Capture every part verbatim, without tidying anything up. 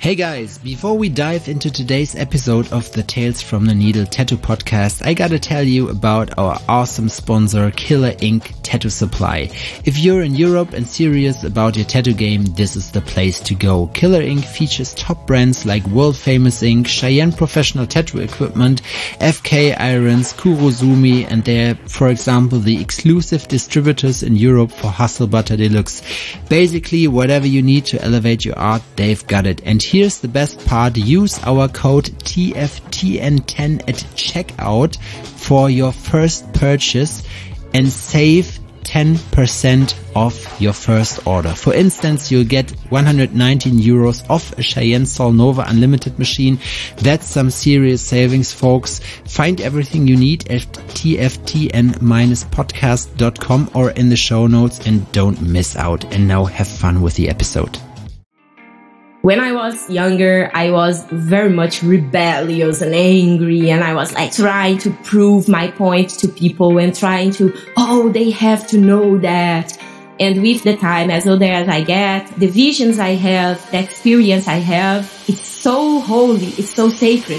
Hey guys, before we dive into today's episode of the Tales from the Needle Tattoo Podcast, I gotta tell you about our awesome sponsor, Killer Ink Tattoo Supply. If you're in Europe and serious about your tattoo game, this is the place to go. Killer Ink features top brands like world famous ink, Cheyenne Professional Tattoo Equipment, F K Irons, Kurosumi, and they're, for example, the exclusive distributors in Europe for Hustle Butter Deluxe. Basically, whatever you need to elevate your art, they've got it. And here's the best part, use our code T F T N ten at checkout for your first purchase and save ten percent off your first order. For instance, you'll get one hundred nineteen euros off a Cheyenne Solnova Unlimited machine. That's some serious savings, folks. Find everything you need at T F T N podcast dot com or in the show notes, and don't miss out. And now have fun with the episode. When I was younger, I was very much rebellious and angry, and I was like trying to prove my point to people and trying to, oh, they have to know that. And with the time, as older as I get, the visions I have, the experience I have, it's so holy, it's so sacred.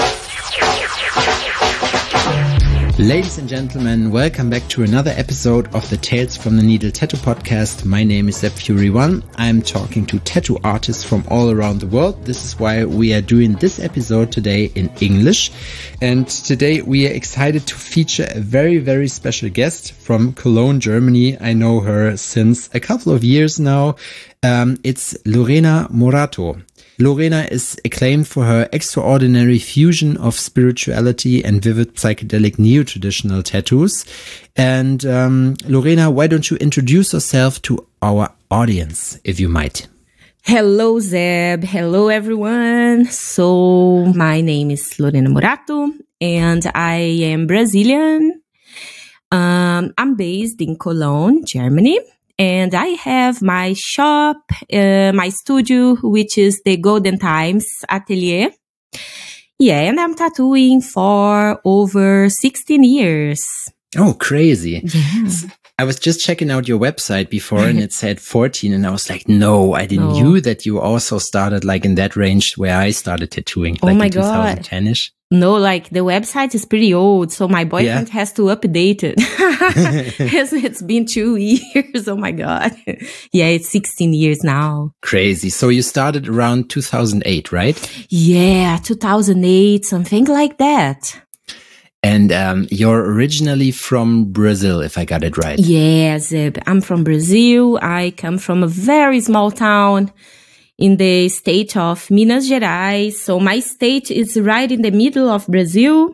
Ladies and gentlemen, welcome back to another episode of the Tales from the Needle Tattoo Podcast. My name is Sepp Fury One. I'm talking to tattoo artists from all around the world. This is why we are doing this episode today in English. And today we are excited to feature a very, very special guest from Cologne, Germany. I know her since a couple of years now. Um, it's Lorena Morato. Lorena is acclaimed for her extraordinary fusion of spirituality and vivid psychedelic neo-traditional tattoos. And um, Lorena, why don't you introduce yourself to our audience, if you might? Hello, Zeb. Hello, everyone. So my name is Lorena Morato, and I am Brazilian. Um, I'm based in Cologne, Germany. And I have my shop, uh, my studio, which is the Golden Times Atelier. Yeah, and I'm tattooing for over sixteen years. Oh, crazy. Yeah. I was just checking out your website before and it said fourteen, and I was like, no, I didn't no. knew that you also started like in that range where I started tattooing, like oh my in twenty ten-ish. No, like the website is pretty old, so my boyfriend yeah. has to update it. it's, it's been two years. Oh my God. Yeah, it's sixteen years now. Crazy. So you started around two thousand eight, right? Yeah, two thousand eight, something like that. And um, you're originally from Brazil, if I got it right. Yes, I'm from Brazil. I come from a very small town in the state of Minas Gerais. So my state is right in the middle of Brazil.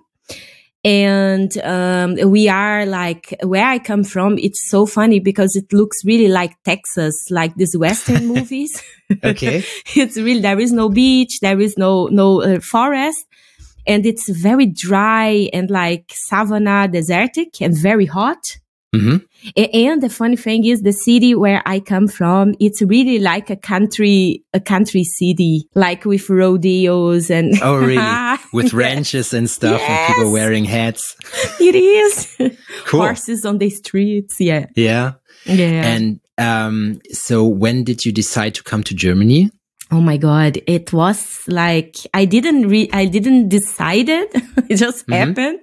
And um, we are like, where I come from, it's so funny because it looks really like Texas, like these Western movies. Okay. It's really, there is no beach, there is no, no uh, forest. And it's very dry and like savanna, desertic, and very hot. Mm-hmm. And the funny thing is, the city where I come from, it's really like a country, a country city, like with rodeos and oh, really? With yes. ranches and stuff, yes. and people wearing hats. It is Cool. Horses on the streets. Yeah, yeah, yeah. And um, so, when did you decide to come to Germany? Oh my God. It was like, I didn't re- I didn't decide it. It just mm-hmm. happened.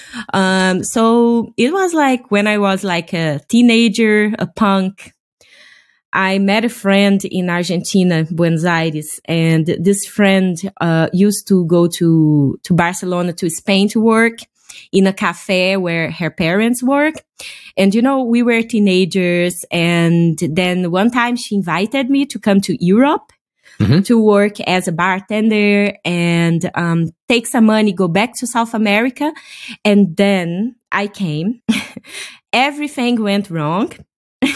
Um, so it was like when I was like a teenager, a punk, I met a friend in Argentina, Buenos Aires, and this friend, uh, used to go to, to Barcelona, to Spain to work in a cafe where her parents work. And, you know, we were teenagers. And then one time she invited me to come to Europe. Mm-hmm. To work as a bartender and um, take some money, go back to South America. And then I came. Everything went wrong. uh,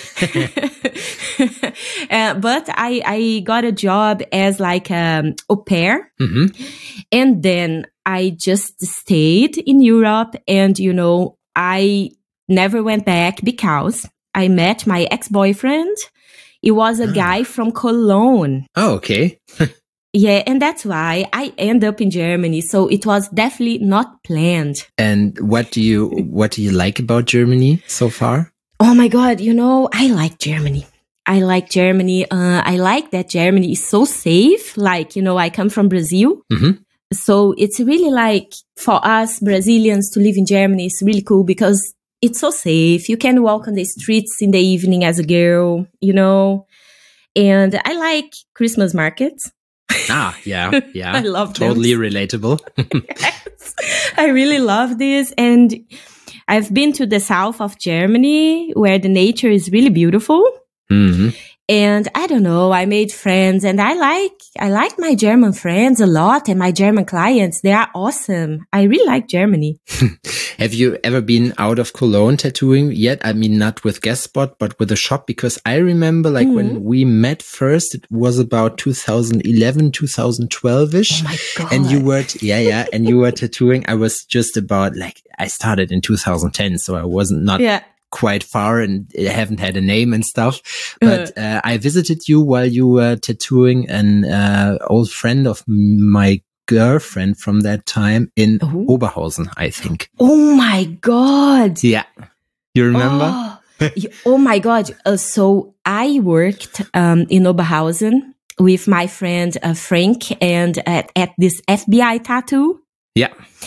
but I, I got a job as like an au pair. Mm-hmm. And then I just stayed in Europe. And, you know, I never went back because I met my ex-boyfriend. It was a guy from Cologne. Oh, okay. Yeah, and that's why I end up in Germany. So it was definitely not planned. And what do you what do you like about Germany so far? Oh my God, you know, I like Germany. I like Germany. Uh, I like that Germany is so safe. Like, you know, I come from Brazil. Mm-hmm. So it's really like for us Brazilians to live in Germany is really cool because it's so safe. You can walk on the streets in the evening as a girl, you know, and I like Christmas markets. Ah, yeah, yeah. I love totally them. relatable. Yes, I really love this. And I've been to the south of Germany where the nature is really beautiful. Mm-hmm. And I don't know, I made friends and I like, I like my German friends a lot and my German clients. They are awesome. I really like Germany. Have you ever been out of Cologne tattooing yet? I mean, not with Guest Spot, but with a shop, because I remember like mm-hmm. when we met first, it was about two thousand eleven, two thousand twelve ish. Oh my God. And you were, yeah, yeah. And you were tattooing. I was just about like, I started in two thousand ten. So I wasn't not yeah. quite far and haven't had a name and stuff. But uh, I visited you while you were tattooing an uh, old friend of my girlfriend from that time in oh. Oberhausen, I think. Oh my God. Yeah. You remember? Oh, oh my God. Uh, so I worked um, in Oberhausen with my friend uh, Frank and at, at this F B I tattoo. Yeah.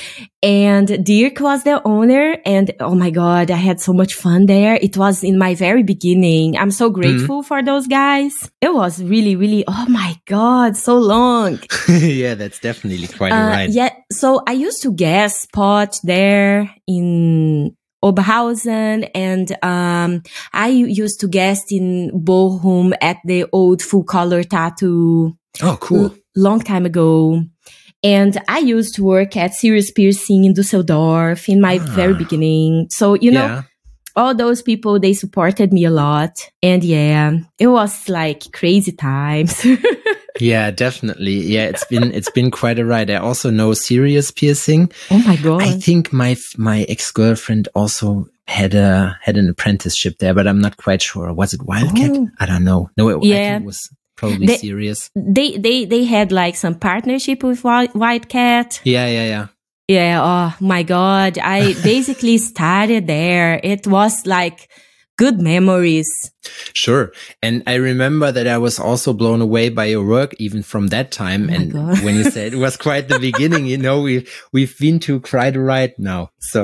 And Dirk was the owner. And oh my God, I had so much fun there. It was in my very beginning. I'm so grateful mm-hmm. for those guys. It was really, really, oh my God, so long. Yeah, that's definitely quite uh, right. Yeah. So I used to guest spot there in Oberhausen, and um, I used to guest in Bochum at the old full color tattoo. Oh, cool. L- long time ago. And I used to work at Serious Piercing in Düsseldorf in my ah. very beginning. So, you know, yeah. all those people, they supported me a lot. And yeah, it was like crazy times. Yeah, definitely. Yeah, it's been, it's been quite a ride. I also know Serious Piercing. Oh my God. I think my, my ex-girlfriend also had a, had an apprenticeship there, but I'm not quite sure. Was it Wildcat? Oh. I don't know. No, it, yeah. I think it was probably they, Serious. They, they, they had like some partnership with Wildcat. Yeah, yeah, yeah. Yeah. Oh my God. I basically started there. It was like good memories. Sure. And I remember that I was also blown away by your work, even from that time. Oh and when you said it was quite the beginning, you know, we, we've been to quite a ride now. So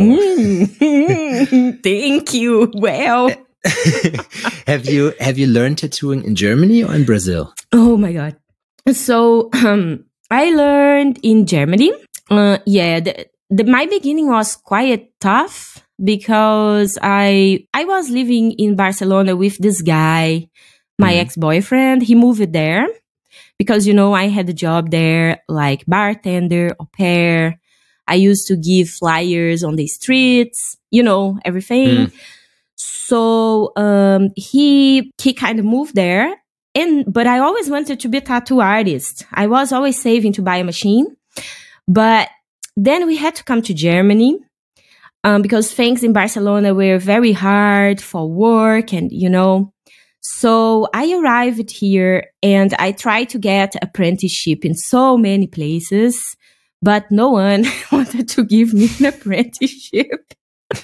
mm. Thank you. Well, have you, have you learned tattooing in Germany or in Brazil? Oh my God. So, um, I learned in Germany. Uh, yeah, the, the, my beginning was quite tough because I, I was living in Barcelona with this guy, my mm. ex-boyfriend. He moved there because, you know, I had a job there, like bartender, au pair. I used to give flyers on the streets, you know, everything. Mm. So, um, he, he kind of moved there. And, but I always wanted to be a tattoo artist. I was always saving to buy a machine. But then we had to come to Germany, um, because things in Barcelona were very hard for work and, you know, so I arrived here and I tried to get apprenticeship in so many places, but no one wanted to give me an apprenticeship.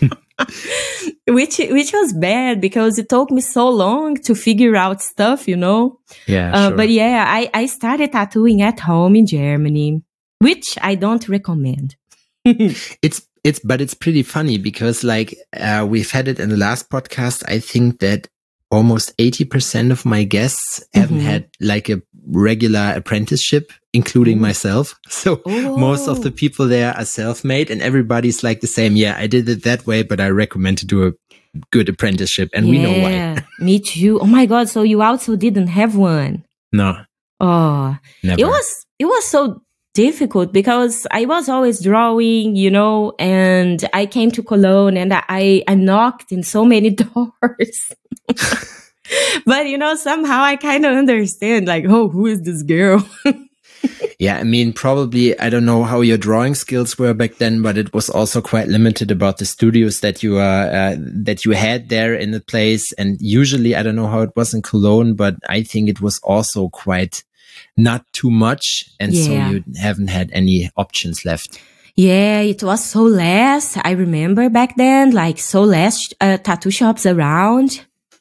which which was bad because it took me so long to figure out stuff, you know. Yeah, uh, sure. But yeah, I, I started tattooing at home in Germany, which I don't recommend. it's it's but it's pretty funny because like uh, we've had it in the last podcast. I think that almost eighty percent of my guests mm-hmm. haven't had like a regular apprenticeship, including mm. myself. So oh. most of the people there are self-made and everybody's like the same. Yeah, I did it that way, but I recommend to do a good apprenticeship. And yeah, we know why. Me too. Oh my God. So you also didn't have one? No. Oh, never. It was, it was so difficult because I was always drawing, you know, and I came to Cologne and I, I knocked in so many doors. But, you know, somehow I kind of understand, like, oh, who is this girl? Yeah, I mean, probably, I don't know how your drawing skills were back then, but it was also quite limited about the studios that you uh, uh that you had there in the place. And usually, I don't know how it was in Cologne, but I think it was also quite not too much. And yeah. so you haven't had any options left. Yeah, it was so less. I remember back then, like so less uh, tattoo shops around.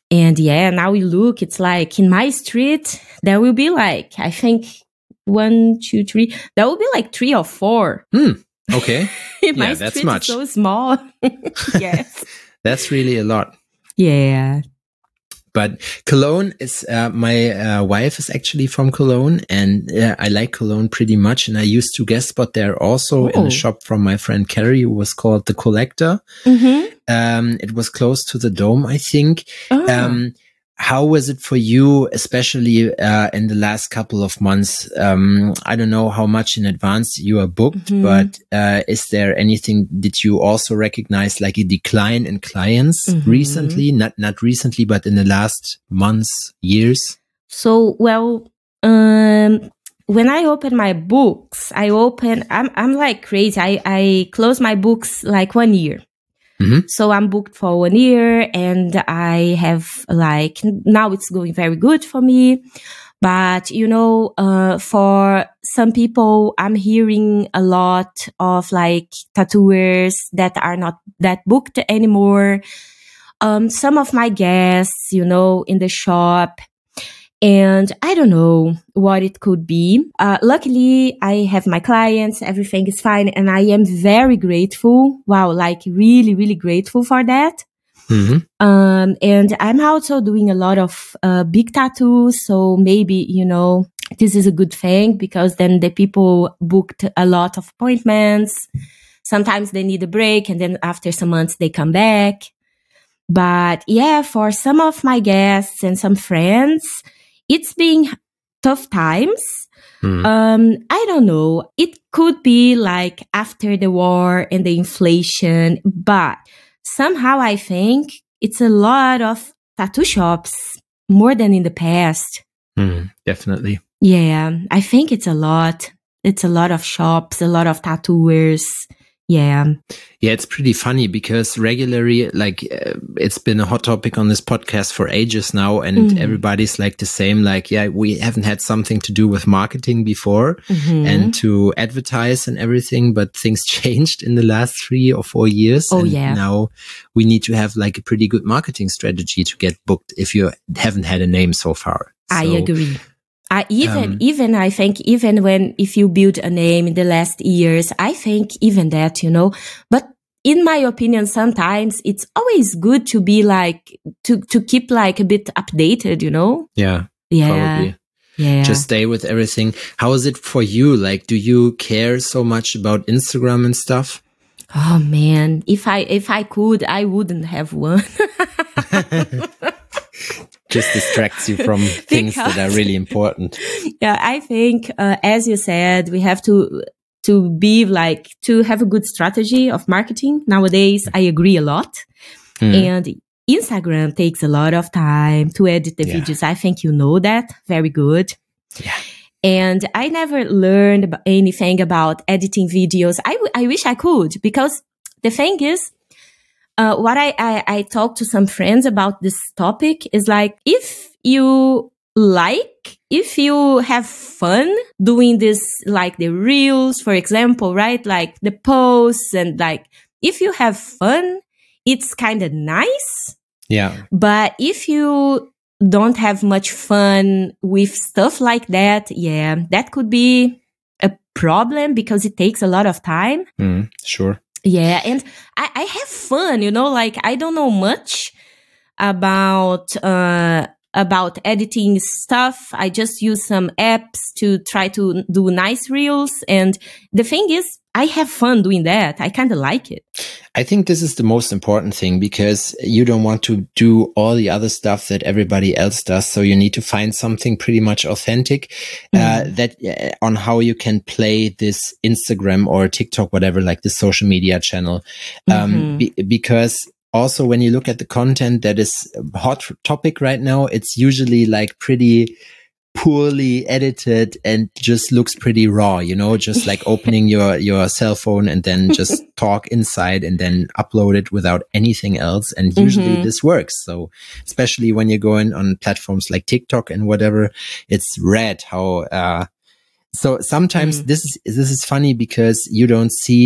And yeah, now we look, it's like in my street, there will be like, I think one, two, three, there will be like three or four. Hmm. Okay. in yeah, my that's street much. It's so small. Yes. That's really a lot. Yeah. But Cologne is, uh, my uh, wife is actually from Cologne, and uh, I like Cologne pretty much. And I used to guest spot there also oh. in a shop from my friend Carrie, who was called The Collector. Mm-hmm. Um, it was close to the Dome, I think. Oh. Um, how was it for you, especially uh, in the last couple of months? Um, I don't know how much in advance you are booked, mm-hmm. but uh, is there anything that you also recognize, like a decline in clients mm-hmm. recently? Not not recently, but in the last months, years? So, well, um, when I open my books, I open, I'm I'm like crazy. I, I close my books like one year. Mm-hmm. So I'm booked for one year and I have like, now it's going very good for me. But, you know, uh, for some people, I'm hearing a lot of like tattooers that are not that booked anymore. Um, some of my guests, you know, in the shop. And I don't know what it could be. Uh, luckily, I have my clients. Everything is fine. And I am very grateful. Wow. Like really, really grateful for that. Mm-hmm. Um, and I'm also doing a lot of, uh, big tattoos. So maybe, you know, this is a good thing because then the people booked a lot of appointments. Sometimes they need a break and then after some months they come back. But yeah, for some of my guests and some friends, it's been tough times. Mm. Um, I don't know. It could be like after the war and the inflation, but somehow I think it's a lot of tattoo shops more than in the past. Mm, definitely. Yeah, I think it's a lot. It's a lot of shops, a lot of tattooers. Yeah. Yeah, it's pretty funny because regularly, like, uh, it's been a hot topic on this podcast for ages now, and mm. everybody's like the same, like, yeah, we haven't had something to do with marketing before mm-hmm. and to advertise and everything, but things changed in the last three or four years. Oh, and yeah. now we need to have like a pretty good marketing strategy to get booked if you haven't had a name so far. I so, agree. I even, um, even, I think, even when, if you build a name in the last years, I think even that, you know, but in my opinion, sometimes it's always good to be like, to, to keep like a bit updated, you know? Yeah. Yeah. Probably. Yeah. Just stay with everything. How is it for you? Like, do you care so much about Instagram and stuff? Oh man, if I, if I could, I wouldn't have one. Just distracts you from things because, that are really important. Yeah, I think, uh, as you said, we have to, to be like, to have a good strategy of marketing. Nowadays, I agree a lot. Mm. And Instagram takes a lot of time to edit the yeah. videos. I think you know that very good. Yeah. And I never learned anything about editing videos. I, w- I wish I could, because the thing is, Uh, what I, I, I talk to some friends about this topic is like, if you like, if you have fun doing this, like the reels, for example, right? Like the posts and like, if you have fun, it's kind of nice. Yeah. But if you don't have much fun with stuff like that, yeah, that could be a problem because it takes a lot of time. Mm, sure. Yeah, and I, I have fun, you know, like I don't know much about uh about editing stuff. I just use some apps to try to do nice reels. And the thing is, I have fun doing that. I kind of like it. I think this is the most important thing because you don't want to do all the other stuff that everybody else does. So you need to find something pretty much authentic, mm. uh, that uh, on how you can play this Instagram or TikTok, whatever, like the social media channel. Um, mm-hmm. be, because also when you look at the content that is a hot topic right now, it's usually like pretty poorly edited and just looks pretty raw, you know, just like opening your, your cell phone and then just talk inside and then upload it without anything else. And usually mm-hmm. this works. So especially when you're going on platforms like TikTok and whatever, it's rad how, uh, so sometimes mm. this is, this is funny because you don't see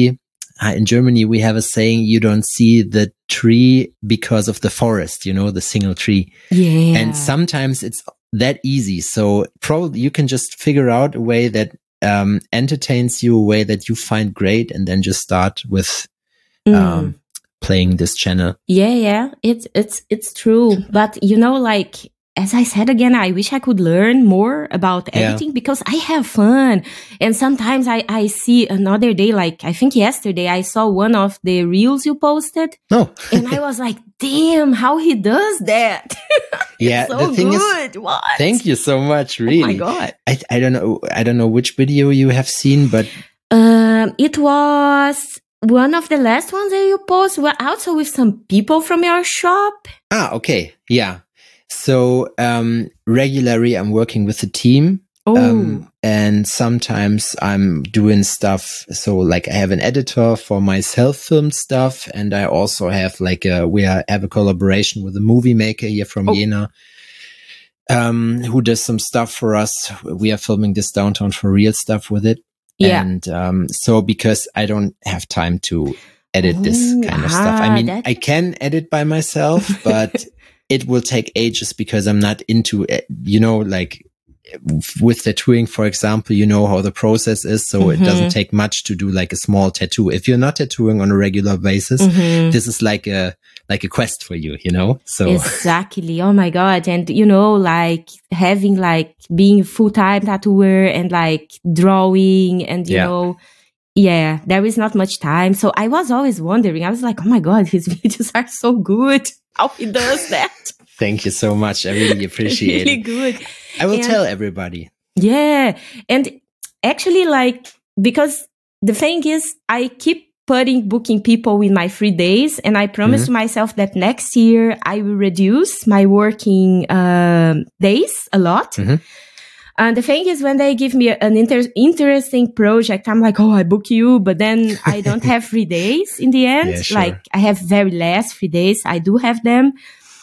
uh, in Germany, we have a saying, you don't see the tree because of the forest, you know, the single tree. Yeah. And sometimes it's that easy. So probably you can just figure out a way that um, entertains you, a way that you find great, and then just start with um, mm. playing this channel. Yeah, yeah, it's it's it's true. But you know, like as I said again, I wish I could learn more about editing yeah. because I have fun. And sometimes I, I see another day, like I think yesterday, I saw one of the reels you posted. Oh. And I was like, damn, how he does that. Yeah, so the thing good. is, what? Thank you so much, really. Oh my God. I, I don't know, I don't know which video you have seen, but. Um, it was one of the last ones that you posted, well, also with some people from your shop. Ah, okay. Yeah. So, um, regularly I'm working with a team. Oh. Um, and sometimes I'm doing stuff. So like I have an editor for my self-filmed stuff. And I also have like a, we are, have a collaboration with a movie maker here from oh. Jena, um, who does some stuff for us. We are filming this Downtown for Real stuff with it. Yeah. And, um, so because I don't have time to edit Ooh, this kind of ah, stuff. I mean, that's... I can edit by myself, but it will take ages because I'm not into it, you know, like with tattooing, for example, you know how the process is. So mm-hmm. it doesn't take much to do like a small tattoo. If you're not tattooing on a regular basis, mm-hmm. this is like a, like a quest for you, you know? So exactly. Oh my God. And you know, like having like being full-time tattooer and like drawing and, you yeah. know, yeah, there is not much time. So I was always wondering, I was like, oh my God, his videos are so good. How he does that. Thank you so much. I really appreciate really it. Really good. I will and, tell everybody. Yeah. And actually, like, because the thing is, I keep putting booking people in my free days. And I promised mm-hmm. myself that next year I will reduce my working um, days a lot. Mm-hmm. And the thing is, when they give me an inter- interesting project, I'm like, oh, I book you, but then I don't have free days in the end. Yeah, sure. Like I have very less free days. I do have them.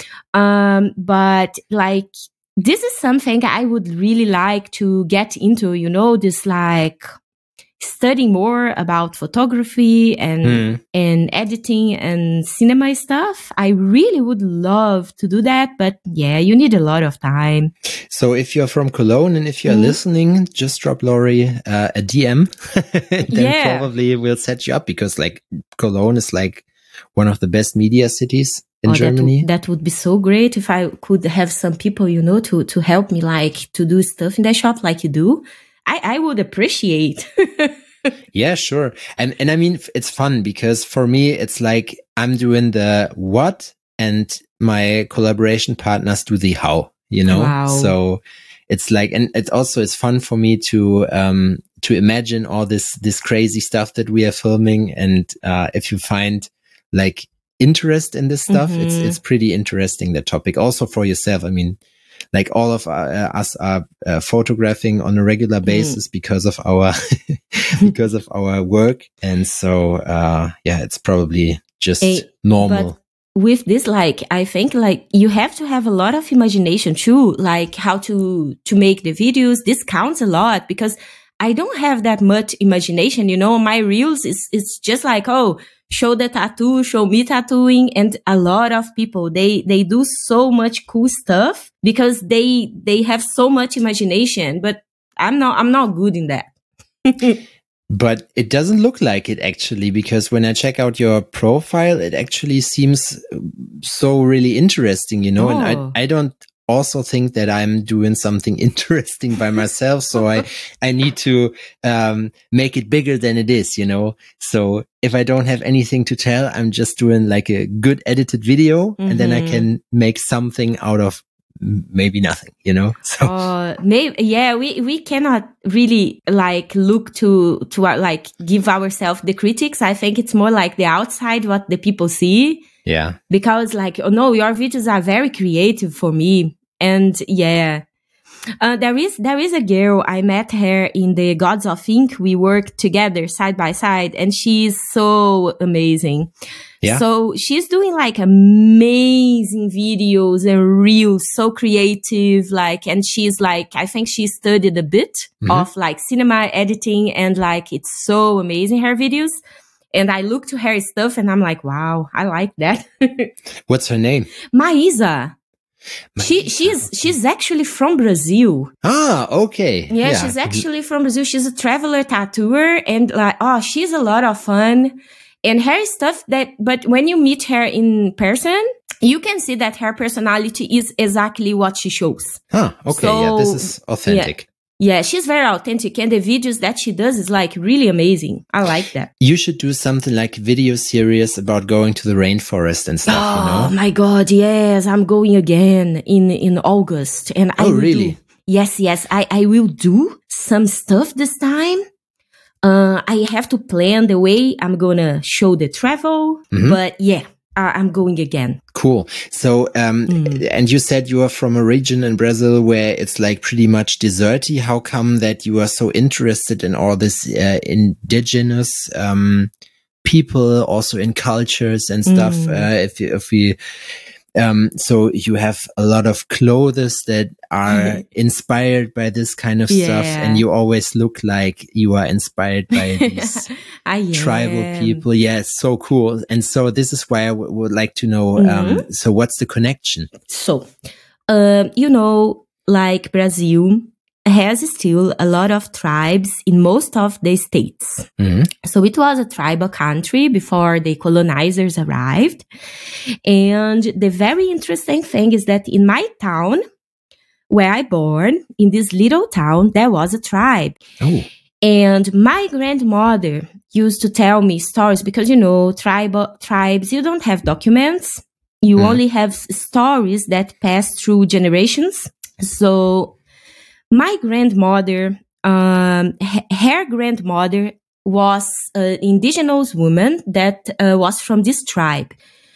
Um, but like, this is something I would really like to get into, you know, this like studying more about photography and, mm. and editing and cinema stuff. I really would love to do that, but yeah, you need a lot of time. So if you're from Cologne and if you're mm. listening, just drop Lori uh, a D M. Then yeah. probably we'll set you up because like Cologne is like one of the best media cities in oh, Germany. That, w- that would be so great if I could have some people, you know, to, to help me like to do stuff in the shop like you do. I, I would appreciate. Yeah, sure. And, and I mean, it's fun because for me, it's like I'm doing the what and my collaboration partners do the how, you know? Wow. So it's like, and it also is fun for me to, um, to imagine all this, this crazy stuff that we are filming. And, uh, if you find like interest in this stuff, mm-hmm. it's, it's pretty interesting, the topic also for yourself. I mean, like all of our, uh, us are uh, photographing on a regular basis mm. because of our, because of our work. And so, uh, yeah, it's probably just hey, normal. With this, like, I think like you have to have a lot of imagination too, like how to, to make the videos. This counts a lot because I don't have that much imagination. You know, my reels is, it's just like, oh, show the tattoo, show me tattooing. And a lot of people, they, they do so much cool stuff because they, they have so much imagination, but I'm not, I'm not good in that. But it doesn't look like it actually, because when I check out your profile, it actually seems so really interesting, you know, oh. and I, I don't also think that I'm doing something interesting by myself. So I, I need to, um, make it bigger than it is, you know? So if I don't have anything to tell, I'm just doing like a good edited video mm-hmm. and then I can make something out of maybe nothing, you know? So, uh, maybe, yeah, we, we cannot really like look to, to our, like give ourselves the critics. I think it's more like the outside, what the people see. Yeah. Because like, oh no, your videos are very creative for me. And yeah, uh, there is, there is a girl, I met her in the Gods of Ink. We worked together side by side and she's so amazing. Yeah. So she's doing like amazing videos and reels, so creative, like, and she's like, I think she studied a bit mm-hmm. of like cinema editing and like, it's so amazing, her videos. And I look to her stuff and I'm like, wow, I like that. What's her name? Maísa. Maísa. She she's she's actually from Brazil. Ah, okay. Yeah, yeah, she's actually from Brazil. She's a traveler tattooer, and like, oh, she's a lot of fun. And her stuff that, but when you meet her in person, you can see that her personality is exactly what she shows. Huh, okay, so, yeah, this is authentic. Yeah. Yeah, she's very authentic, and the videos that she does is like really amazing. I like that. You should do something like video series about going to the rainforest and stuff, oh, you know? Oh my God, yes, I'm going again in, in August. And I oh, will really? Do, yes, yes, I, I will do some stuff this time. Uh, I have to plan the way I'm gonna show the travel, mm-hmm. but yeah. Uh, I'm going again. Cool. So, um, mm. and you said you are from a region in Brazil where it's like pretty much deserty. How come that you are so interested in all this uh, indigenous um, people, also in cultures and stuff? Mm. Uh, if if we, um, so you have a lot of clothes that are inspired by this kind of yeah. stuff, and you always look like you are inspired by these tribal people. Yes, so cool. And so this is why I w- would like to know. Mm-hmm. Um, so what's the connection? So, um, you know, like Brazil has still a lot of tribes in most of the states. Mm-hmm. So it was a tribal country before the colonizers arrived. And the very interesting thing is that in my town, where I born, in this little town, there was a tribe. Oh. And my grandmother used to tell me stories because, you know, tribal tribes, you don't have documents. You mm. only have stories that pass through generations. So my grandmother, um, her grandmother was an indigenous woman that uh, was from this tribe.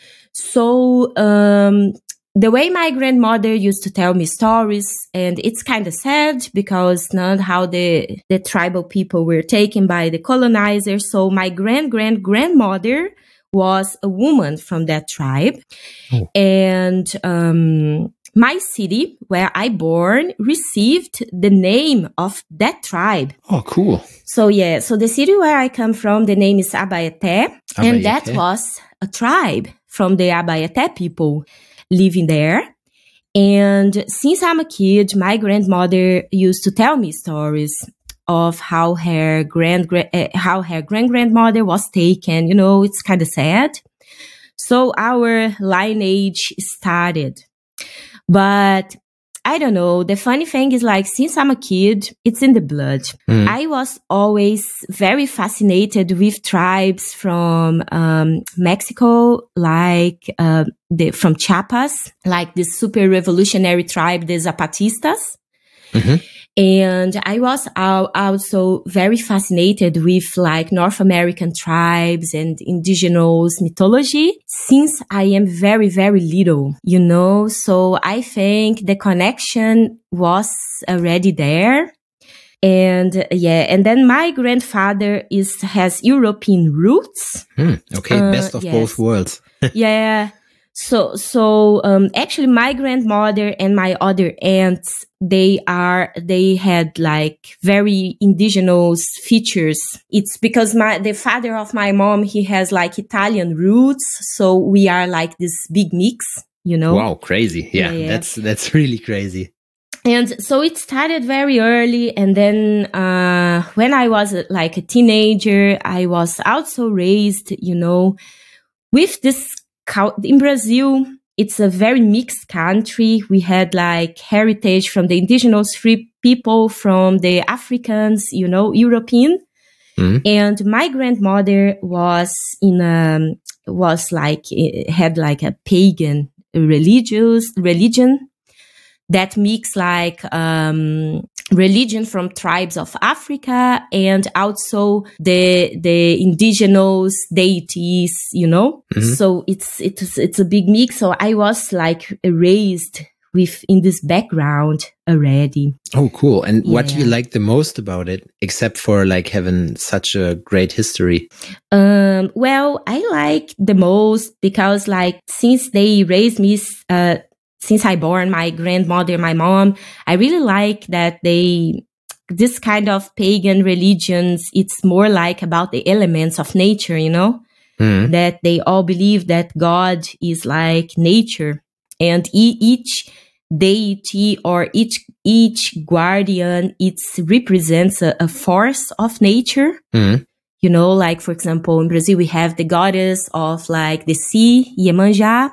So um, the way my grandmother used to tell me stories, and it's kind of sad because not how the, the tribal people were taken by the colonizers. So my grand-grand-grandmother was a woman from that tribe. Oh. And um, my city, where I born, received the name of that tribe. Oh, cool. So yeah, so the city where I come from, the name is Abaeté, Abaeté. And that was a tribe from the Abaeté people living there. And since I'm a kid, my grandmother used to tell me stories of how her grand uh, how her grand grandmother was taken. You know, it's kind of sad. So our lineage started. But I don't know. The funny thing is, like, since I'm a kid, it's in the blood. Mm. I was always very fascinated with tribes from um, Mexico, like uh, the from Chiapas, like the super revolutionary tribe, the Zapatistas. Mm-hmm. And I was also very fascinated with like North American tribes and indigenous mythology since I am very, very little, you know? So I think the connection was already there. And yeah, and then my grandfather is has European roots. Hmm, okay, uh, best of yes. both worlds. yeah. So, so, um, actually my grandmother and my other aunts, they are, they had like very indigenous features. It's because my, the father of my mom, he has like Italian roots. So we are like this big mix, you know? Wow. Crazy. Yeah. yeah, yeah. That's, that's really crazy. And so it started very early. And then, uh, when I was like a teenager, I was also raised, you know, with this. In Brazil, it's a very mixed country. We had like heritage from the indigenous free people, from the Africans, you know, European. Mm-hmm. And my grandmother was in a, was like, had like a pagan religious religion that mix like, um, religion from tribes of Africa and also the the indigenous deities, you know. Mm-hmm. So it's it's it's a big mix. So I was like raised with in this background already. Oh, cool! And yeah. What do you like the most about it, except for like having such a great history? Um, well, I like the most because like since they raised me. Uh, Since I born, my grandmother, my mom, I really like that they this kind of pagan religions, it's more like about the elements of nature, you know, mm. that they all believe that God is like nature, and e- each deity or each each guardian, it represents a, a force of nature. Mm. You know, like, for example, in Brazil, we have the goddess of like the sea, Iemanjá.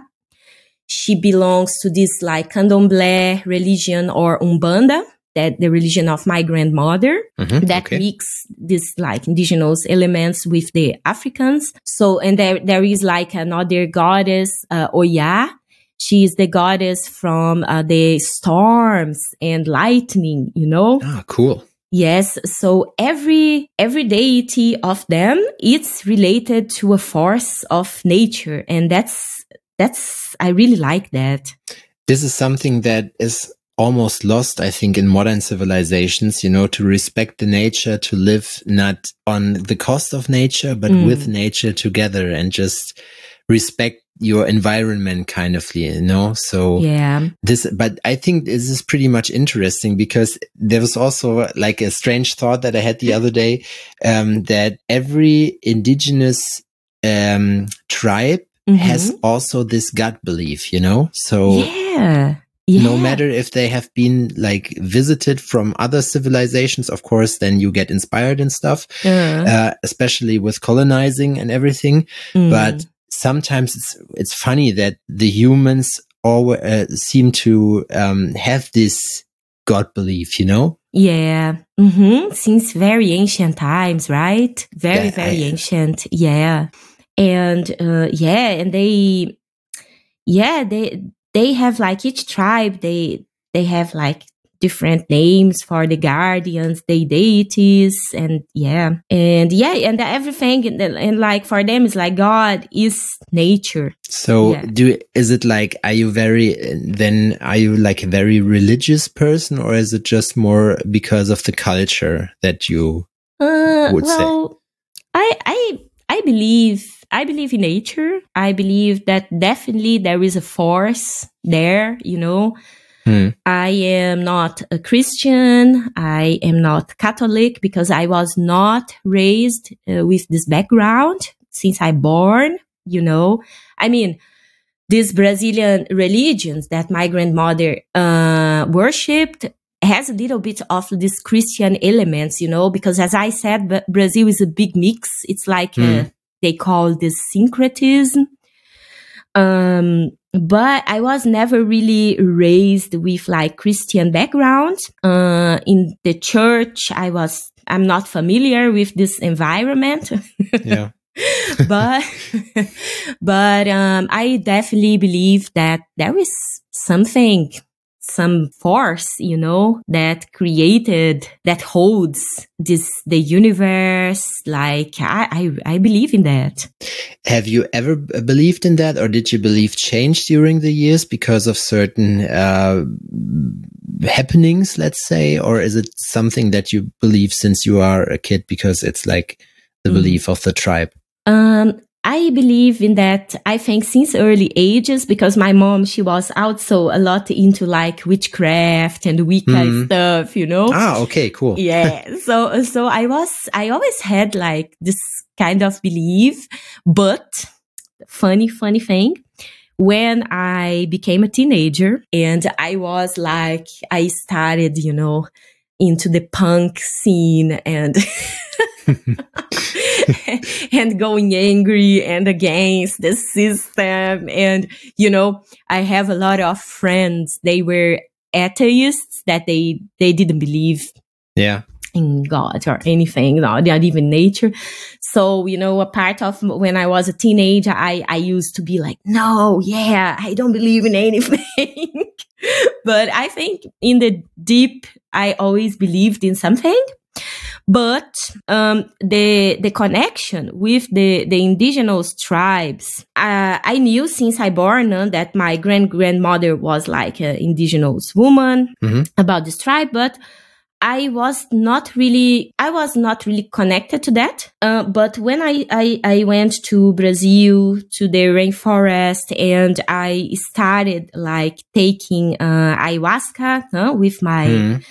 She belongs to this like candomblé religion or Umbanda, that the religion of my grandmother, mm-hmm, that okay. mix these like indigenous elements with the Africans. So, and there there is like another goddess, uh, Oya. She is the goddess from uh, the storms and lightning, you know? Ah, cool. Yes. So every, every deity of them, it's related to a force of nature. And that's, that's, I really like that. This is something that is almost lost, I think, in modern civilizations, you know, to respect the nature, to live not on the cost of nature, but mm. with nature together, and just respect your environment kind of, you know. So yeah, this, but I think this is pretty much interesting, because there was also like a strange thought that I had the other day, um, that every indigenous um, tribe mm-hmm. has also this gut belief, you know. So yeah. Yeah. No matter if they have been like visited from other civilizations, of course, then you get inspired and stuff, uh. Uh, especially with colonizing and everything. Mm. But sometimes it's it's funny that the humans all uh, seem to um, have this God belief, you know? Yeah. Mm-hmm. Since very ancient times, right? Very, yeah, very I, ancient. Yeah. And uh, yeah, and they, yeah, they. They have like each tribe, they they have like different names for the guardians, the deities, and yeah. And yeah, and everything, and, and like for them, it's like God is nature. So yeah. do is it like, are you very, then are you like a very religious person, or is it just more because of the culture that you uh, would well, say? I, I, I believe I believe in nature. I believe that definitely there is a force there, you know. Hmm. I am not a Christian. I am not Catholic, because I was not raised uh, with this background since I born, you know. I mean, these Brazilian religions that my grandmother uh, worshipped has a little bit of this Christian elements, you know, because as I said, Brazil is a big mix. It's like hmm. a they call this syncretism. Um, but I was never really raised with like Christian background. Uh, in the church, I was, I'm not familiar with this environment. Yeah. but, but, um, I definitely believe that there is something, some force, you know, that created, that holds this, the universe. Like, I, I, I believe in that. Have you ever believed in that, or did your belief change during the years because of certain, uh, happenings, let's say, or is it something that you believe since you are a kid because it's like the mm. belief of the tribe? Um, I believe in that, I think, since early ages, because my mom, she was also a lot into like witchcraft and Wicca mm. stuff, you know? Ah, okay, cool. Yeah. So, so I was, I always had like this kind of belief, but funny, funny thing, when I became a teenager and I was like, I started, you know, into the punk scene and and going angry and against the system. And, you know, I have a lot of friends, they were atheists, that they, they didn't believe yeah. in God or anything, no, not even nature. So, you know, a part of when I was a teenager, I, I used to be like, no, yeah, I don't believe in anything. But I think in the deep, I always believed in something. But um, the the connection with the, the indigenous tribes, uh, I knew since I born uh, that my grand-grandmother was like an indigenous woman mm-hmm. about this tribe, but I was not really, I was not really connected to that. Uh, but when I, I, I went to Brazil, to the rainforest, and I started like taking uh, ayahuasca uh, with my... Mm.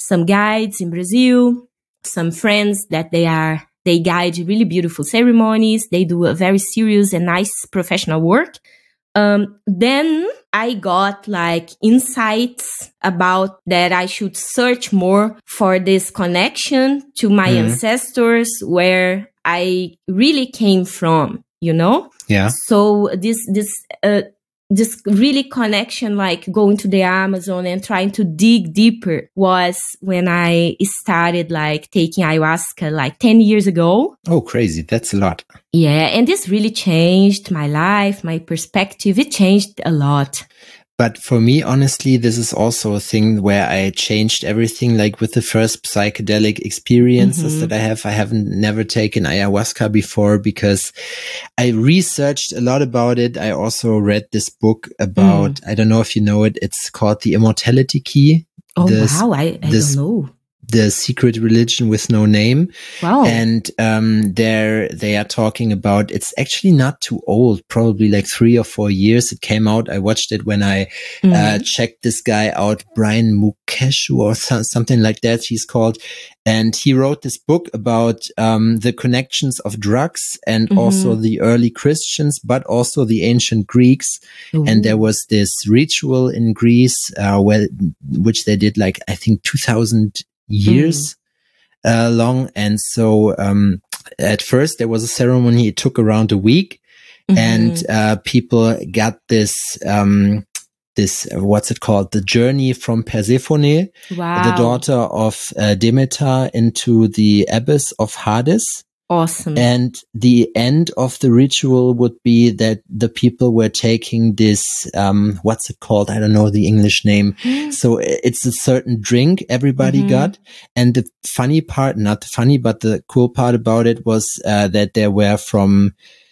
some guides in Brazil, some friends that they are, they guide really beautiful ceremonies. They do a very serious and nice professional work. Um, then I got like insights about that I should search more for this connection to my mm. ancestors, where I really came from, you know? Yeah. So this, this, uh, this really connection, like going to the Amazon and trying to dig deeper, was when I started like taking ayahuasca like ten years ago. Oh, crazy. That's a lot. Yeah. And this really changed my life, my perspective. It changed a lot. But for me, honestly, this is also a thing where I changed everything. Like with the first psychedelic experiences mm-hmm. that I have, I haven't never taken ayahuasca before because I researched a lot about it. I also read this book about, mm. I don't know if you know it. It's called The Immortality Key. Oh, this, wow. I, I this, don't know. The Secret Religion with No Name. Wow. And, um, there, they are talking about, it's actually not too old, probably like three or four years. It came out. I watched it when I, mm-hmm. uh, checked this guy out, Brian Mukeshu or so, something like that. He's called. And he wrote this book about, um, the connections of drugs and mm-hmm. also the early Christians, but also the ancient Greeks. Ooh. And there was this ritual in Greece, uh, where, which they did like, I think two thousand years mm. uh, long. And so um at first there was a ceremony. It took around a week mm-hmm. and uh people got this um this uh, what's it called the journey from Persephone, wow. the daughter of uh, Demeter, into the abyss of Hades. Awesome. And the end of the ritual would be that the people were taking this, um, what's it called? I don't know the English name. So it's a certain drink everybody mm-hmm. got. And the funny part, not funny, but the cool part about it was, uh, that there were from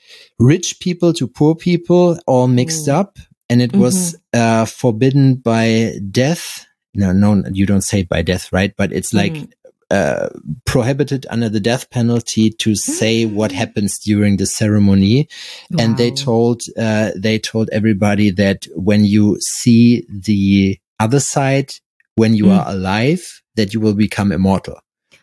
rich people to poor people all mixed Ooh. Up. And it mm-hmm. was, uh, forbidden by death. No, no, you don't say by death, right? But it's like, mm. Uh, prohibited under the death penalty to say what happens during the ceremony. Wow. And they told, uh, they told everybody that when you see the other side, when you mm. are alive, that you will become immortal.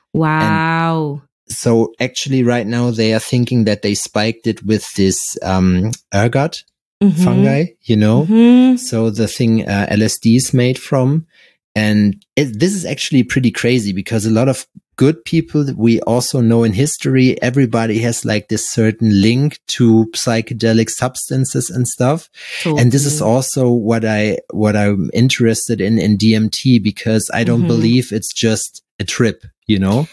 Wow. And so actually right now they are thinking that they spiked it with this, um, ergot mm-hmm. fungi, you know? Mm-hmm. So the thing, uh, L S D is made from. And it, this is actually pretty crazy because a lot of good people that we also know in history, everybody has like this certain link to psychedelic substances and stuff. Totally. And this is also what I, what I'm interested in, in D M T, because I don't mm-hmm. believe it's just a trip, you know?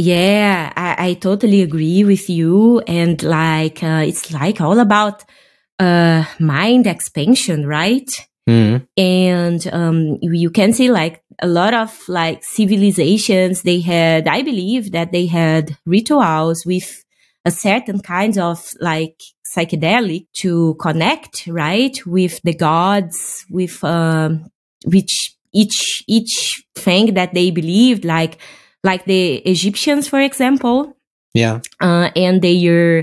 Yeah, I, I totally agree with you. And like, uh, it's like all about, uh, mind expansion, right? Mm-hmm. And um, you can see like a lot of like civilizations, they had, I believe that they had rituals with a certain kind of like psychedelic to connect, right, with the gods, with um, which each each thing that they believed, like like the Egyptians, for example. Yeah. Uh, and they are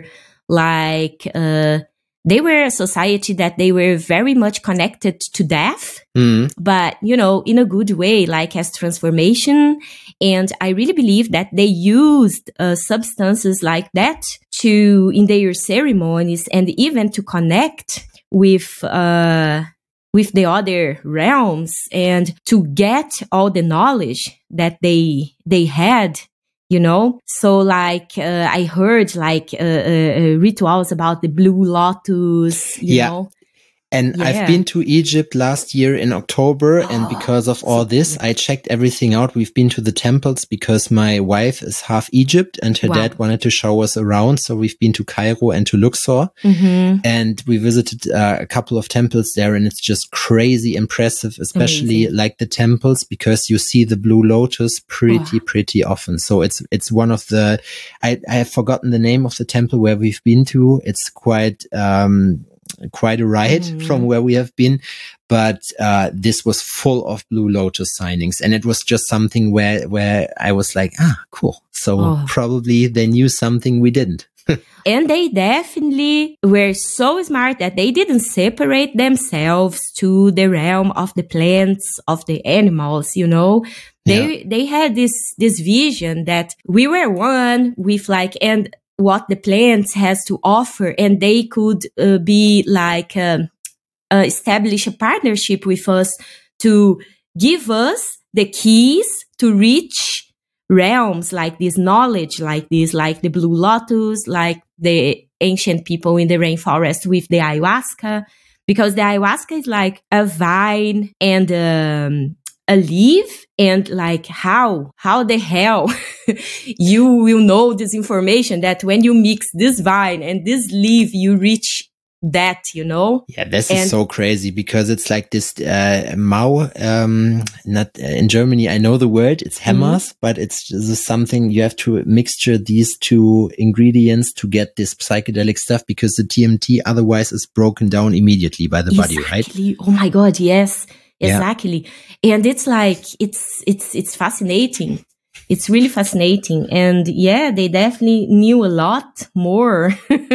like. Uh, They were a society that they were very much connected to death, mm. but, you know, in a good way, like as transformation. And I really believe that they used uh, substances like that to, in their ceremonies and even to connect with, uh, with the other realms and to get all the knowledge that they, they had. You know, so like, uh, I heard like, uh, uh, rituals about the blue lotus, you yeah. know. And yeah. I've been to Egypt last year in October. Oh, and because of all this, I checked everything out. We've been to the temples because my wife is half Egypt and her wow. dad wanted to show us around. So we've been to Cairo and to Luxor mm-hmm. and we visited uh, a couple of temples there. And it's just crazy impressive, especially Amazing. Like the temples, because you see the blue lotus pretty, oh. pretty often. So it's, it's one of the, I, I have forgotten the name of the temple where we've been to. It's quite, um, quite a ride mm. from where we have been, but uh this was full of blue lotus signings, and it was just something where where I was like, ah, cool. So oh. probably they knew something we didn't. And they definitely were so smart that they didn't separate themselves to the realm of the plants, of the animals, you know. They, yeah. they had this, this vision that we were one with like, and what the plants has to offer, and they could uh, be like, um, uh, establish a partnership with us to give us the keys to reach realms like this, knowledge like this, like the blue lotus, like the ancient people in the rainforest with the ayahuasca, because the ayahuasca is like a vine and um, a leaf, and like how, how the hell you will know this information that when you mix this vine and this leaf, you reach that, you know? Yeah, this and is so crazy because it's like this, uh, Mau, um, not uh, in Germany. I know the word, it's Hammers, mm-hmm. but it's just something you have to mixture these two ingredients to get this psychedelic stuff, because the T M T otherwise is broken down immediately by the exactly. body, right? Oh my God. Yes, exactly. Yeah. And it's like, it's, it's, it's fascinating. It's really fascinating. And yeah, they definitely knew a lot more.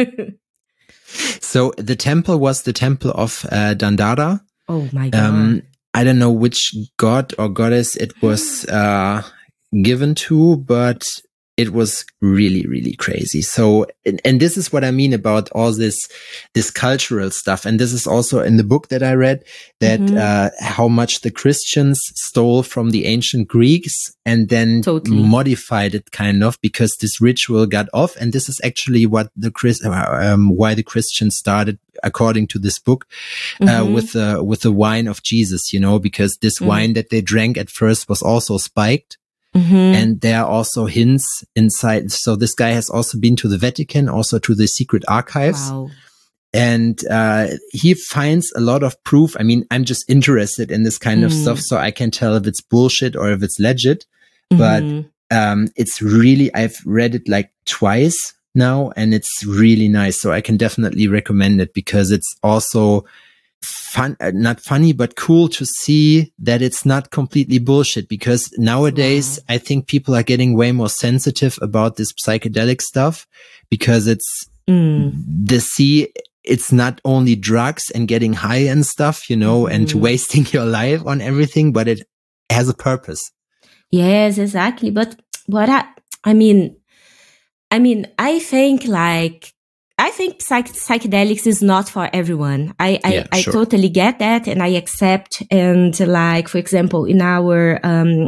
So the temple was the temple of uh, Dandara. Oh my God. Um, I don't know which god or goddess it was uh, given to, but it was really, really crazy. So, and, and this is what I mean about all this, this cultural stuff. And this is also in the book that I read, that mm-hmm. uh, how much the Christians stole from the ancient Greeks and then totally. modified it kind of, because this ritual got off. And this is actually what the Chris, um, why the Christians started, according to this book, uh, mm-hmm. with the, with the wine of Jesus, you know, because this mm-hmm. wine that they drank at first was also spiked. Mm-hmm. And there are also hints inside. So this guy has also been to the Vatican, also to the secret archives. Wow. And uh, he finds a lot of proof. I mean, I'm just interested in this kind mm. of stuff, so I can tell if it's bullshit or if it's legit. Mm-hmm. But um, it's really, I've read it like twice now, and it's really nice. So I can definitely recommend it, because it's also fun, uh, not funny, but cool to see that it's not completely bullshit, because nowadays wow. I think people are getting way more sensitive about this psychedelic stuff, because it's mm. the see, it's not only drugs and getting high and stuff, you know, mm. and wasting your life on everything, but it has a purpose. Yes, exactly. But what I, I mean, I mean, I think like, I think psych- psychedelics is not for everyone. I, I, yeah, I sure. totally get that, and I accept. And like, for example, in our, um,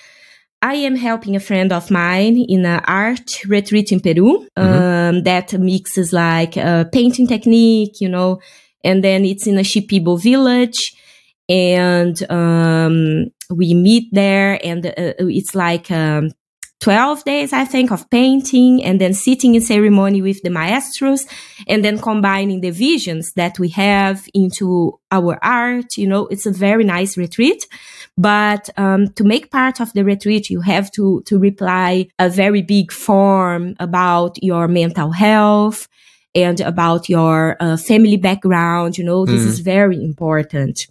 I am helping a friend of mine in an art retreat in Peru, mm-hmm. um, that mixes like a painting technique, you know, and then it's in a Shipibo village, and, um, we meet there, and uh, it's like, um, twelve days, I think, of painting, and then sitting in ceremony with the maestros, and then combining the visions that we have into our art. You know, it's a very nice retreat. But um, to make part of the retreat, you have to, to reply a very big form about your mental health and about your uh, family background. You know, this mm. is very important.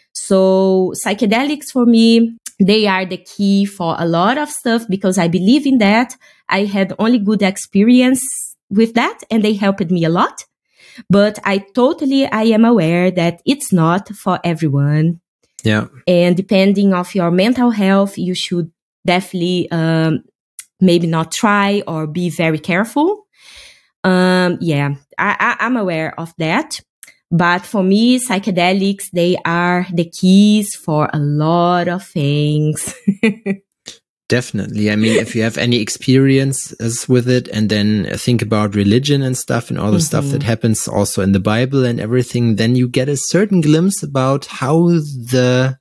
So psychedelics for me, they are the key for a lot of stuff, because I believe in that. I had only good experience with that, and they helped me a lot. But I totally, I am aware that it's not for everyone. Yeah. And depending on your mental health, you should definitely um, maybe not try, or be very careful. Um, yeah, I, I, I'm aware of that. But for me, psychedelics, they are the keys for a lot of things. Definitely. I mean, if you have any experiences with it, and then think about religion and stuff, and all the mm-hmm. stuff that happens also in the Bible and everything, then you get a certain glimpse about how the,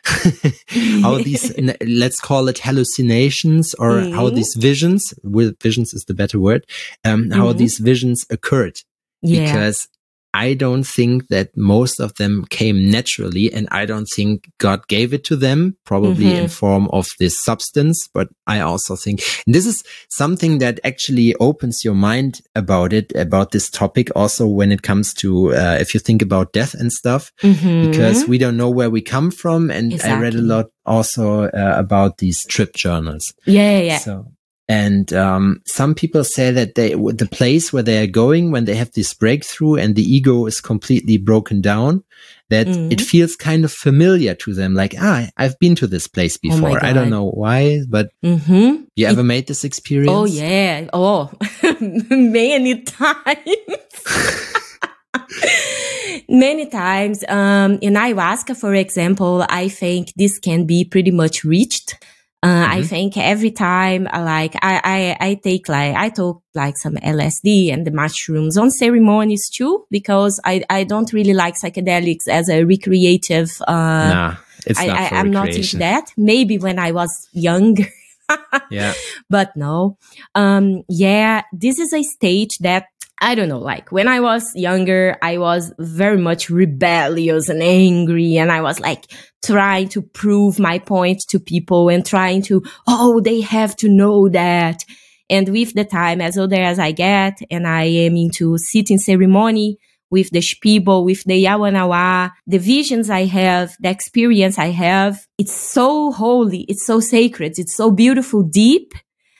how these, let's call it hallucinations, or mm-hmm. how these visions, visions is the better word, um, how mm-hmm. these visions occurred. Yeah. Because I don't think that most of them came naturally, and I don't think God gave it to them, probably mm-hmm. in form of this substance. But I also think, and this is something that actually opens your mind about it, about this topic, also when it comes to, uh, if you think about death and stuff, mm-hmm. because we don't know where we come from. And exactly. I read a lot also uh, about these trip journals. Yeah, yeah, yeah. So, And um, some people say that they, the place where they are going when they have this breakthrough and the ego is completely broken down, that mm-hmm. it feels kind of familiar to them. Like, ah, I've been to this place before. Oh I don't know why, but mm-hmm. you ever it, made this experience? Oh, yeah. Oh, many times. Many times. Um, in ayahuasca, for example, I think this can be pretty much reached. Uh, mm-hmm. I think every time, uh, like, I, I, I take, like, I took, like, some L S D and the mushrooms on ceremonies too, because I, I don't really like psychedelics as a recreative, uh, nah, it's I, not I, for I'm not into that. Maybe when I was younger. Yeah. But no. Um, yeah, this is a stage that, I don't know, like when I was younger, I was very much rebellious and angry, and I was like trying to prove my point to people and trying to, oh, they have to know that. And with the time, as older as I get, and I am into sitting ceremony with the Shipibo, with the Yawanawa, the visions I have, the experience I have, it's so holy, it's so sacred, it's so beautiful, deep,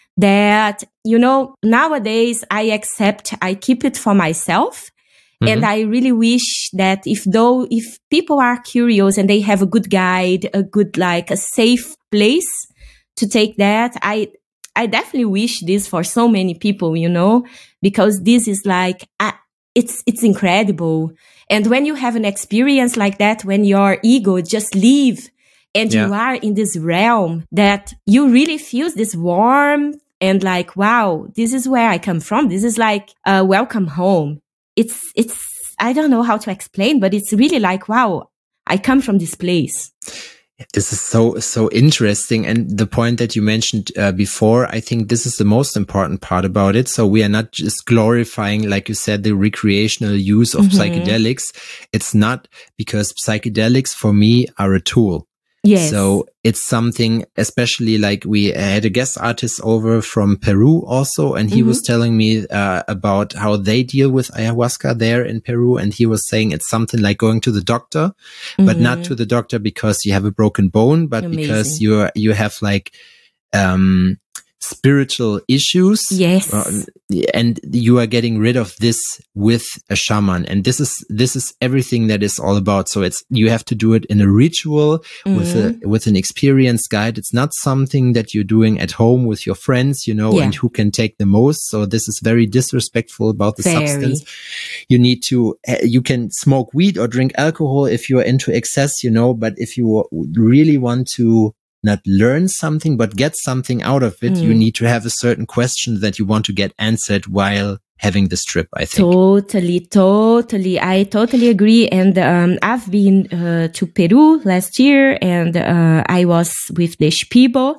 that, you know, nowadays I accept, I keep it for myself. Mm-hmm. And I really wish that if though, if people are curious and they have a good guide, a good, like a safe place to take that, I, I definitely wish this for so many people, you know, because this is like, uh, it's, it's incredible. And when you have an experience like that, when your ego just leave and yeah. you are in this realm that you really feel this warmth, and like, wow, this is where I come from. This is like, uh, welcome home. It's, it's, I don't know how to explain, but it's really like, wow, I come from this place. This is so, so interesting. And the point that you mentioned uh, before, I think this is the most important part about it. So we are not just glorifying, like you said, the recreational use of mm-hmm. psychedelics. It's not, because psychedelics for me are a tool. Yes. So it's something, especially like we had a guest artist over from Peru also, and he mm-hmm. was telling me uh, about how they deal with ayahuasca there in Peru. And he was saying it's something like going to the doctor, mm-hmm. but not to the doctor because you have a broken bone, but Amazing. Because you're, you have like, um, spiritual issues. Yes. Uh, and you are getting rid of this with a shaman. And this is, this is everything that is all about. So it's, you have to do it in a ritual mm-hmm. with a, with an experienced guide. It's not something that you're doing at home with your friends, you know, yeah. and who can take the most. So this is very disrespectful about the very. substance. You need to, you can smoke weed or drink alcohol if you're into excess, you know, but if you really want to not learn something, but get something out of it, mm. you need to have a certain question that you want to get answered while having this trip, I think. Totally, totally. I totally agree. And um, I've been uh, to Peru last year, and uh, I was with the Shipibo.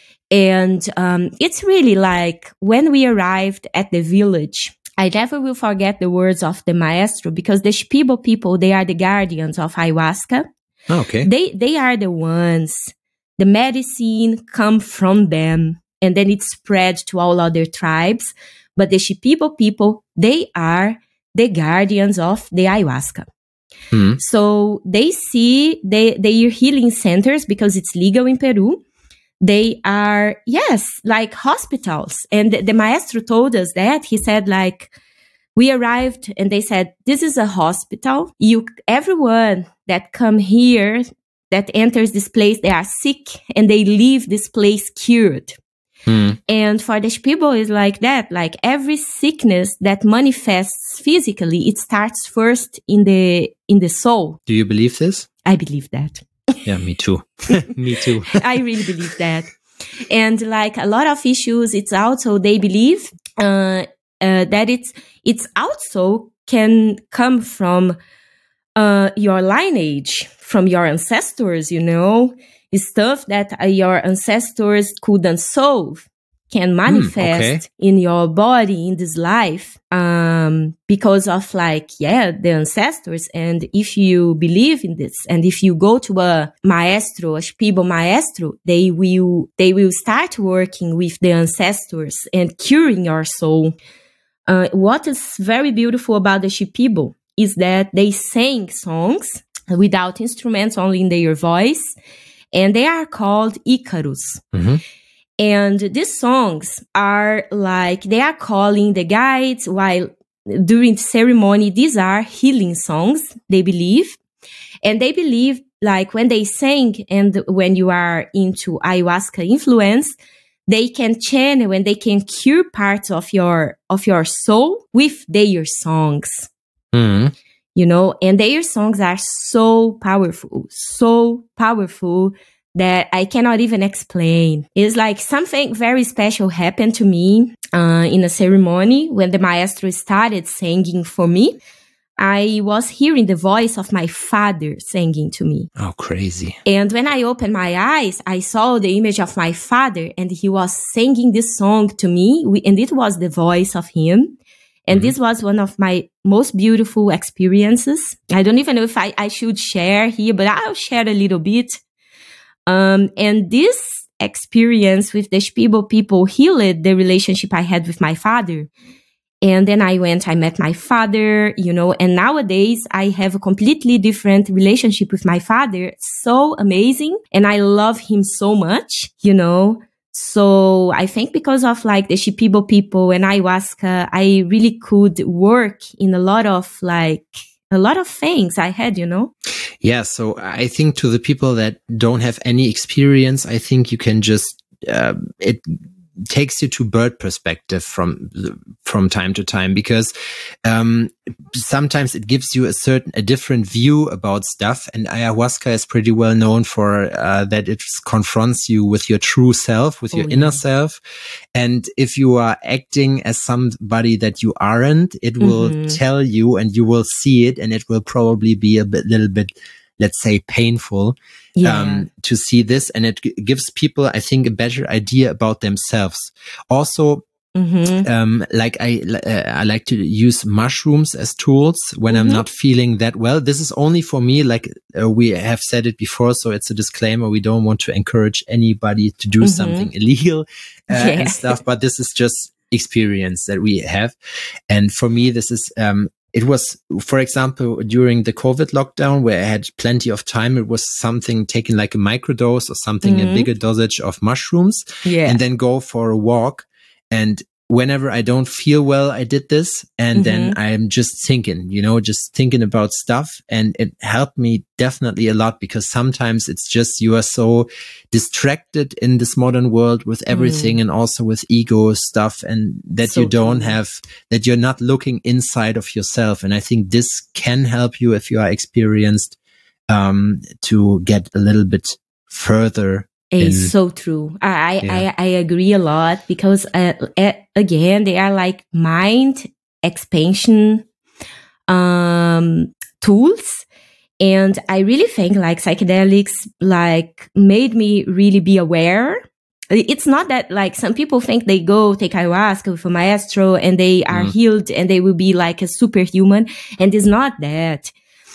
And um, it's really like when we arrived at the village, I never will forget the words of the maestro, because the Shipibo people, they are the guardians of ayahuasca. Oh, okay. They, they are the ones. The medicine come from them, and then it's spread to all other tribes. But the Shipibo people, they are the guardians of the ayahuasca. Mm-hmm. So they see, they, they are healing centers because it's legal in Peru. They are, yes, like hospitals. And the, the maestro told us that. He said, like, we arrived and they said, this is a hospital. You, everyone that come here, that enters this place, they are sick and they leave this place cured. Mm. And for the Shipibo is like that, like every sickness that manifests physically, it starts first in the, in the soul. Do you believe this? I believe that. Yeah, me too. Me too. I really believe that. And like a lot of issues, it's also, they believe, uh, uh, that it's, it's also can come from Uh, your lineage, from your ancestors, you know, stuff that uh, your ancestors couldn't solve can manifest mm, okay. in your body in this life, um, because of like, yeah, the ancestors. And if you believe in this, and if you go to a maestro, a Shipibo maestro, they will, they will start working with the ancestors and curing your soul. Uh, what is very beautiful about the Shipibo is that they sing songs without instruments, only in their voice, and they are called Icarus. Mm-hmm. And these songs are like, they are calling the guides while during the ceremony. These are healing songs, they believe. And they believe like when they sing and when you are into ayahuasca influence, they can channel and they can cure parts of your, of your soul with their songs. Mm. You know, and their songs are so powerful, so powerful that I cannot even explain. It's like something very special happened to me uh, in a ceremony when the maestro started singing for me. I was hearing the voice of my father singing to me. Oh, crazy. And when I opened my eyes, I saw the image of my father and he was singing this song to me. And it was the voice of him. And mm-hmm. this was one of my most beautiful experiences. I don't even know if I, I should share here, but I'll share a little bit. Um, and this experience with the Spibo people healed the relationship I had with my father. And then I went, I met my father, you know, and nowadays I have a completely different relationship with my father. So amazing. And I love him so much, you know. So I think because of like the Shipibo people and ayahuasca, I really could work in a lot of like, a lot of things I had, you know? Yeah. So I think to the people that don't have any experience, I think you can just, uh, it takes you to bird perspective from, from time to time, because, um, sometimes it gives you a certain, a different view about stuff. And ayahuasca is pretty well known for, uh, that it confronts you with your true self, with oh, your yeah. inner self. And if you are acting as somebody that you aren't, it will mm-hmm. tell you and you will see it, and it will probably be a bit, little bit, let's say, painful. Yeah. Um, to see this, and it g- gives people, I think, a better idea about themselves. Also, mm-hmm. um, like I, uh, I like to use mushrooms as tools when mm-hmm. I'm not feeling that well. This is only for me, like uh, we have said it before, so it's a disclaimer. We don't want to encourage anybody to do mm-hmm. something illegal uh, yeah. and stuff, but this is just experience that we have. And for me, this is, um, it was, for example, during the COVID lockdown where I had plenty of time, it was something taking like a microdose or something, mm-hmm. a bigger dosage of mushrooms, yeah. and then go for a walk. And whenever I don't feel well, I did this. And mm-hmm. then I'm just thinking, you know, just thinking about stuff. And it helped me definitely a lot, because sometimes it's just, you are so distracted in this modern world with everything mm. and also with ego stuff, and that so you don't true. have, that you're not looking inside of yourself. And I think this can help you if you are experienced, um, to get a little bit further. It's so true. I, yeah. I, I agree a lot, because, uh, again, they are like mind expansion, um, tools. And I really think like psychedelics, like made me really be aware. It's not that like some people think they go take ayahuasca with a maestro and they are mm. healed and they will be like a superhuman. And it's not that.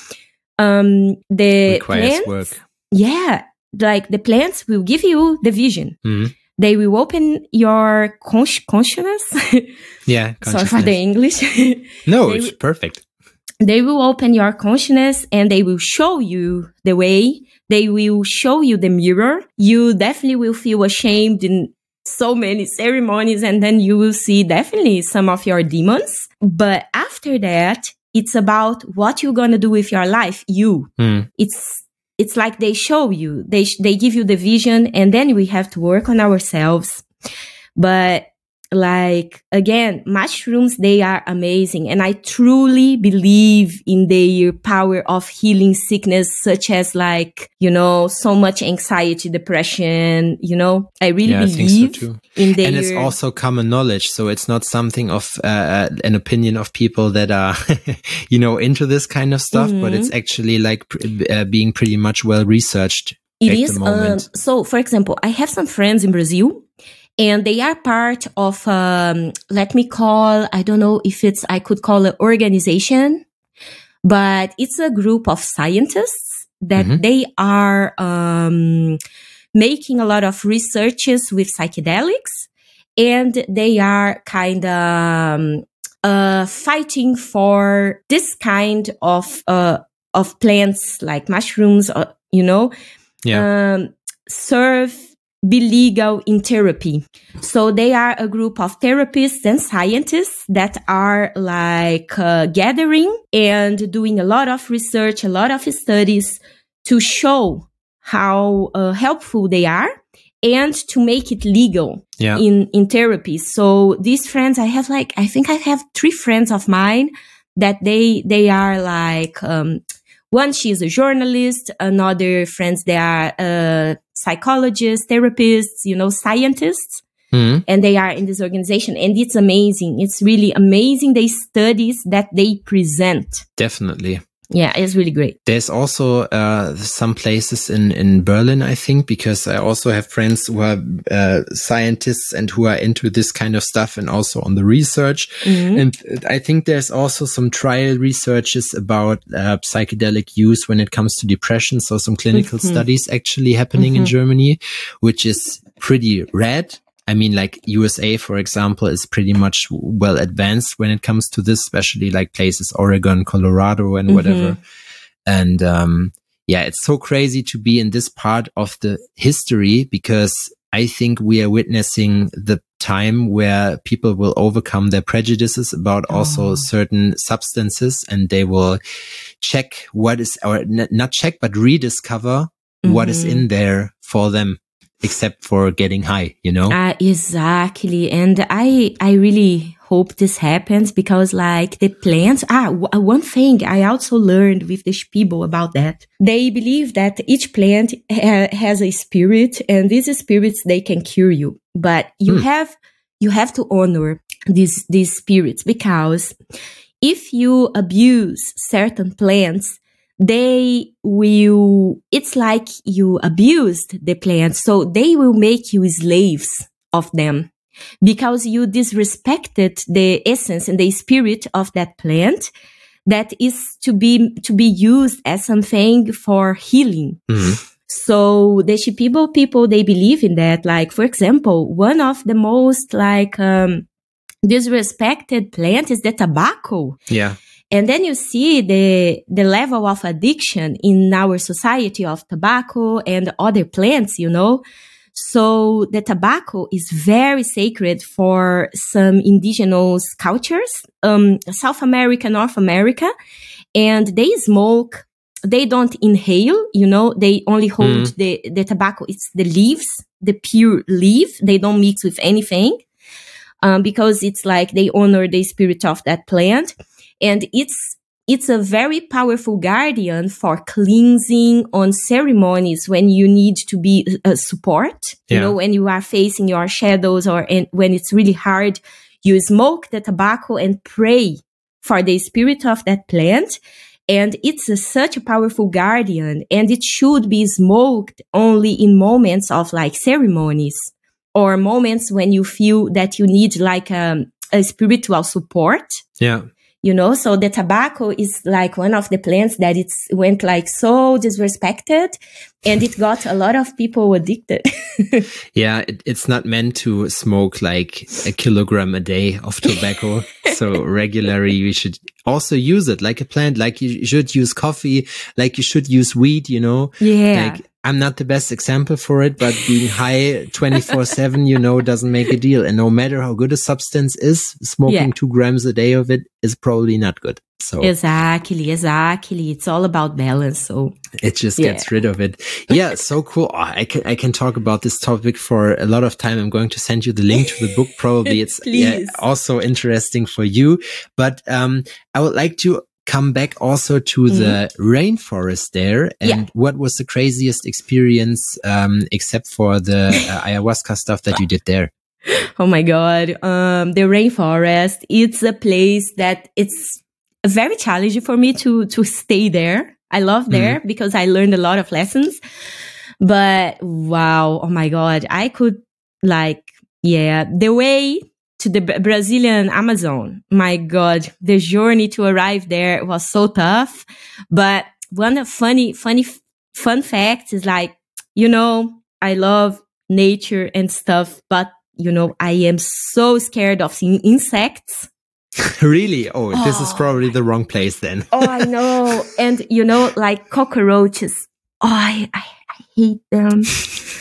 Um, the requires plants, work. Yeah. Like the plants will give you the vision. Mm-hmm. They will open your cons- consciousness. Yeah. Sorry for the English. No, it's w- perfect. They will open your consciousness and they will show you the way. They will show you the mirror. You definitely will feel ashamed in so many ceremonies, and then you will see definitely some of your demons. But after that, it's about what you're going to do with your life. You. Mm. It's It's like they show you, they, they give you the vision, and then we have to work on ourselves. But like, again, mushrooms, they are amazing. And I truly believe in their power of healing sickness, such as like, you know, so much anxiety, depression, you know, I really yeah, believe I think so too. in their... And it's also common knowledge. So it's not something of uh, an opinion of people that are, you know, into this kind of stuff, mm-hmm. but it's actually like uh, being pretty much well researched. It is. Um, so, for example, I have some friends in Brazil. And they are part of, um, let me call, I don't know if it's, I could call an organization, but it's a group of scientists that mm-hmm. they are um, making a lot of researches with psychedelics. And they are kind of um, uh, fighting for this kind of uh, of plants like mushrooms, or, you know, yeah. um, serve be legal in therapy. So they are a group of therapists and scientists that are like uh, gathering and doing a lot of research, a lot of studies to show how uh, helpful they are and to make it legal yeah. in, in therapy. So these friends, I have like, I think I have three friends of mine that they, they are like, um, one, she is a journalist. Another friends, they are uh, psychologists, therapists, you know, scientists. Mm-hmm. And they are in this organization. And it's amazing. It's really amazing, the studies that they present. Definitely. Yeah, it's really great. There's also uh, some places in, in Berlin, I think, because I also have friends who are uh, scientists and who are into this kind of stuff and also on the research. Mm-hmm. And I think there's also some trial researches about uh, psychedelic use when it comes to depression. So some clinical mm-hmm. studies actually happening mm-hmm. in Germany, which is pretty rad. I mean, like U S A, for example, is pretty much well advanced when it comes to this, especially like places, Oregon, Colorado, and whatever. Mm-hmm. And um, yeah, it's so crazy to be in this part of the history, because I think we are witnessing the time where people will overcome their prejudices about oh. also certain substances, and they will check what is, or n- not check, but rediscover mm-hmm. what is in there for them. Except for getting high, you know? Uh, exactly. And I, I really hope this happens, because like the plants, ah, w- one thing I also learned with the Spiegel about that. They believe that each plant ha- has a spirit, and these spirits, they can cure you. But you hmm. have, you have to honor these, these spirits, because if you abuse certain plants, they will, it's like you abused the plants, so they will make you slaves of them, because you disrespected the essence and the spirit of that plant that is to be, to be used as something for healing. Mm-hmm. So the Shipibo people, they believe in that. Like, for example, one of the most like, um, disrespected plant is the tobacco. Yeah. And then you see the, the level of addiction in our society of tobacco and other plants, you know. So the tobacco is very sacred for some indigenous cultures, um, South America, North America, and they smoke. They don't inhale, you know, they only hold mm. the, the tobacco. It's the leaves, the pure leaf. They don't mix with anything, um, because it's like they honor the spirit of that plant. And it's, it's a very powerful guardian for cleansing on ceremonies when you need to be a support, yeah. you know, when you are facing your shadows, or and when it's really hard, you smoke the tobacco and pray for the spirit of that plant. And it's a, such a powerful guardian, and it should be smoked only in moments of like ceremonies, or moments when you feel that you need like a, a spiritual support. Yeah. You know, so the tobacco is like one of the plants that it's went like so disrespected, and it got a lot of people addicted. Yeah, it, it's not meant to smoke like a kilogram a day of tobacco. So regularly you should also use it like a plant, like you should use coffee, like you should use weed, you know? Yeah. Like, I'm not the best example for it, but being high twenty-four seven, you know, doesn't make a deal. And no matter how good a substance is, smoking yeah. two grams a day of it is probably not good. So exactly, exactly. It's all about balance. So it just yeah. gets rid of it. Yeah, so cool. Oh, I can I can talk about this topic for a lot of time. I'm going to send you the link to the book. Probably it's yeah, also interesting for you. But um, I would like to come back also to mm-hmm. the rainforest there, and yeah. what was the craziest experience um except for the uh, ayahuasca stuff that you did there? Oh my god, um the rainforest, it's a place that it's very challenging for me to to stay there. I love there mm-hmm. because I learned a lot of lessons, but wow, oh my god, I could like yeah the way to the Brazilian Amazon. My God, the journey to arrive there was so tough. But one funny, funny, fun fact is like, you know, I love nature and stuff, but you know, I am so scared of seeing insects. Really? Oh, oh, this is probably the wrong place then. Oh, I know. And you know, like cockroaches. Oh, I, I, I hate them.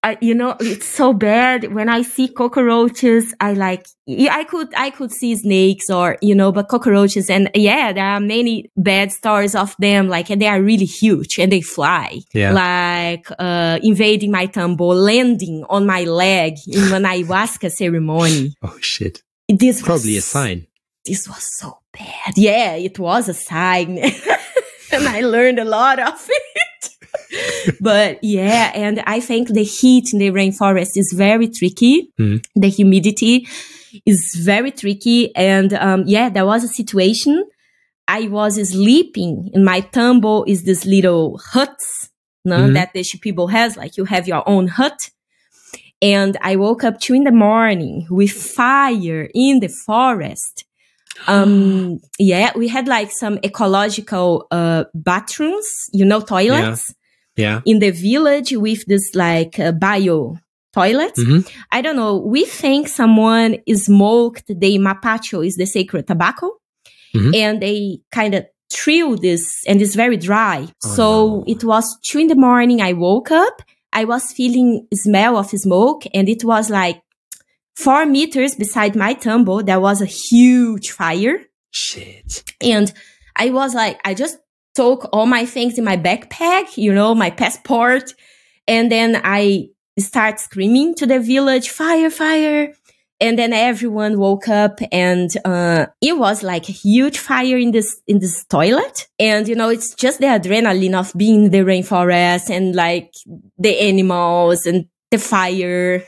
I, you know, it's so bad. When I see cockroaches, I like, I could, I could see snakes or, you know, but cockroaches. And yeah, there are many bad stories of them. Like, and they are really huge and they fly. Yeah. Like, uh, invading my tambo, landing on my leg in an ayahuasca ceremony. Oh, shit. This Probably was, a sign. This was so bad. Yeah, it was a sign. And I learned a lot of it. But yeah, and I think the heat in the rainforest is very tricky. Mm. The humidity is very tricky. And um, yeah, there was a situation. I was sleeping in my tambo is this little huts no, mm-hmm. that the Shipibo has, like you have your own hut. And I woke up two in the morning with fire in the forest. Um, yeah, we had like some ecological uh, bathrooms, you know, toilets. Yeah. Yeah. In the village with this like uh, bio toilets. Mm-hmm. I don't know. We think someone smoked the mapacho, is the sacred tobacco. Mm-hmm. And they kind of threw this and it's very dry. Oh, so no. It was two in the morning. I woke up. I was feeling smell of smoke and it was like four meters beside my tambo. There was a huge fire. Shit. And I was like, I just took all my things in my backpack, you know, my passport. And then I start screaming to the village, fire, fire. And then everyone woke up and, uh, it was like a huge fire in this, in this toilet. And, you know, it's just the adrenaline of being in the rainforest and like the animals and the fire.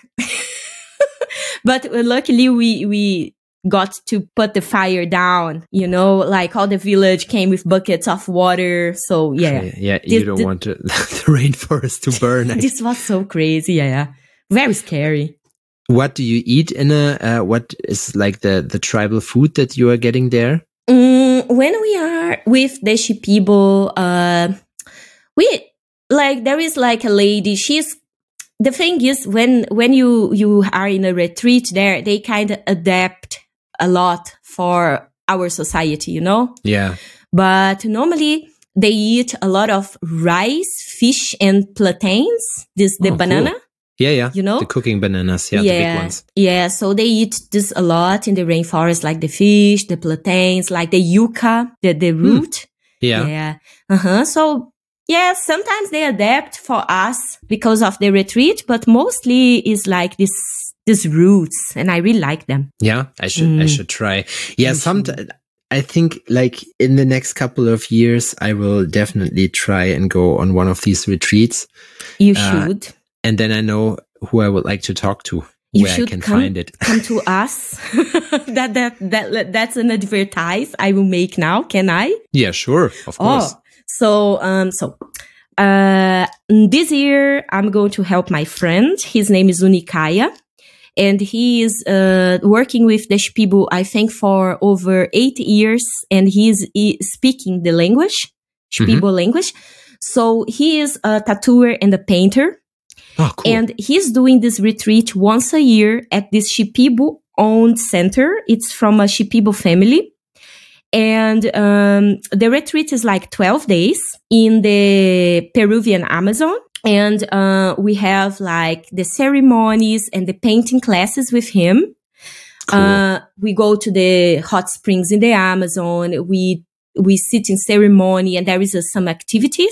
But luckily we, we, got to put the fire down, you know, like all the village came with buckets of water. So yeah. Yeah, yeah you this, don't the, want to, the rainforest to burn. This was so crazy. Yeah, yeah. Very scary. What do you eat in a, uh, what is like the, the tribal food that you are getting there? Mm, when we are with the Shipibo, uh, we, like, there is like a lady, she's, the thing is when, when you, you are in a retreat there, they kind of adapt a lot for our society, you know? Yeah. But normally they eat a lot of rice, fish, and plantains. This, the oh, banana. Cool. Yeah, yeah. You know? The cooking bananas. Yeah, yeah, the big ones. Yeah. So they eat this a lot in the rainforest, like the fish, the plantains, like the yucca, the, the root. Mm. Yeah. Yeah. Uh-huh. So yeah, sometimes they adapt for us because of the retreat, but mostly is like this, these roots, and I really like them. Yeah, I should, mm. I should try. Yeah, sometimes I think like in the next couple of years, I will definitely try and go on one of these retreats. You uh, should. And then I know who I would like to talk to, you where should I can come, find it. Come to us. that, that, that, that's an advertise I will make now. Can I? Yeah, sure. Of course. Oh, so, um, so, uh, this year I'm going to help my friend. His name is Unikaya. And he is uh, working with the Shipibo, I think, for over eight years. And he is e- speaking the language, Shipibo mm-hmm. language. So he is a tattooer and a painter. Oh, cool. And he's doing this retreat once a year at this Shipibo-owned center. It's from a Shipibo family. And um, the retreat is like twelve days in the Peruvian Amazon. And uh, we have like the ceremonies and the painting classes with him. Cool. Uh, we go to the hot springs in the Amazon. We we sit in ceremony and there is uh, some activities.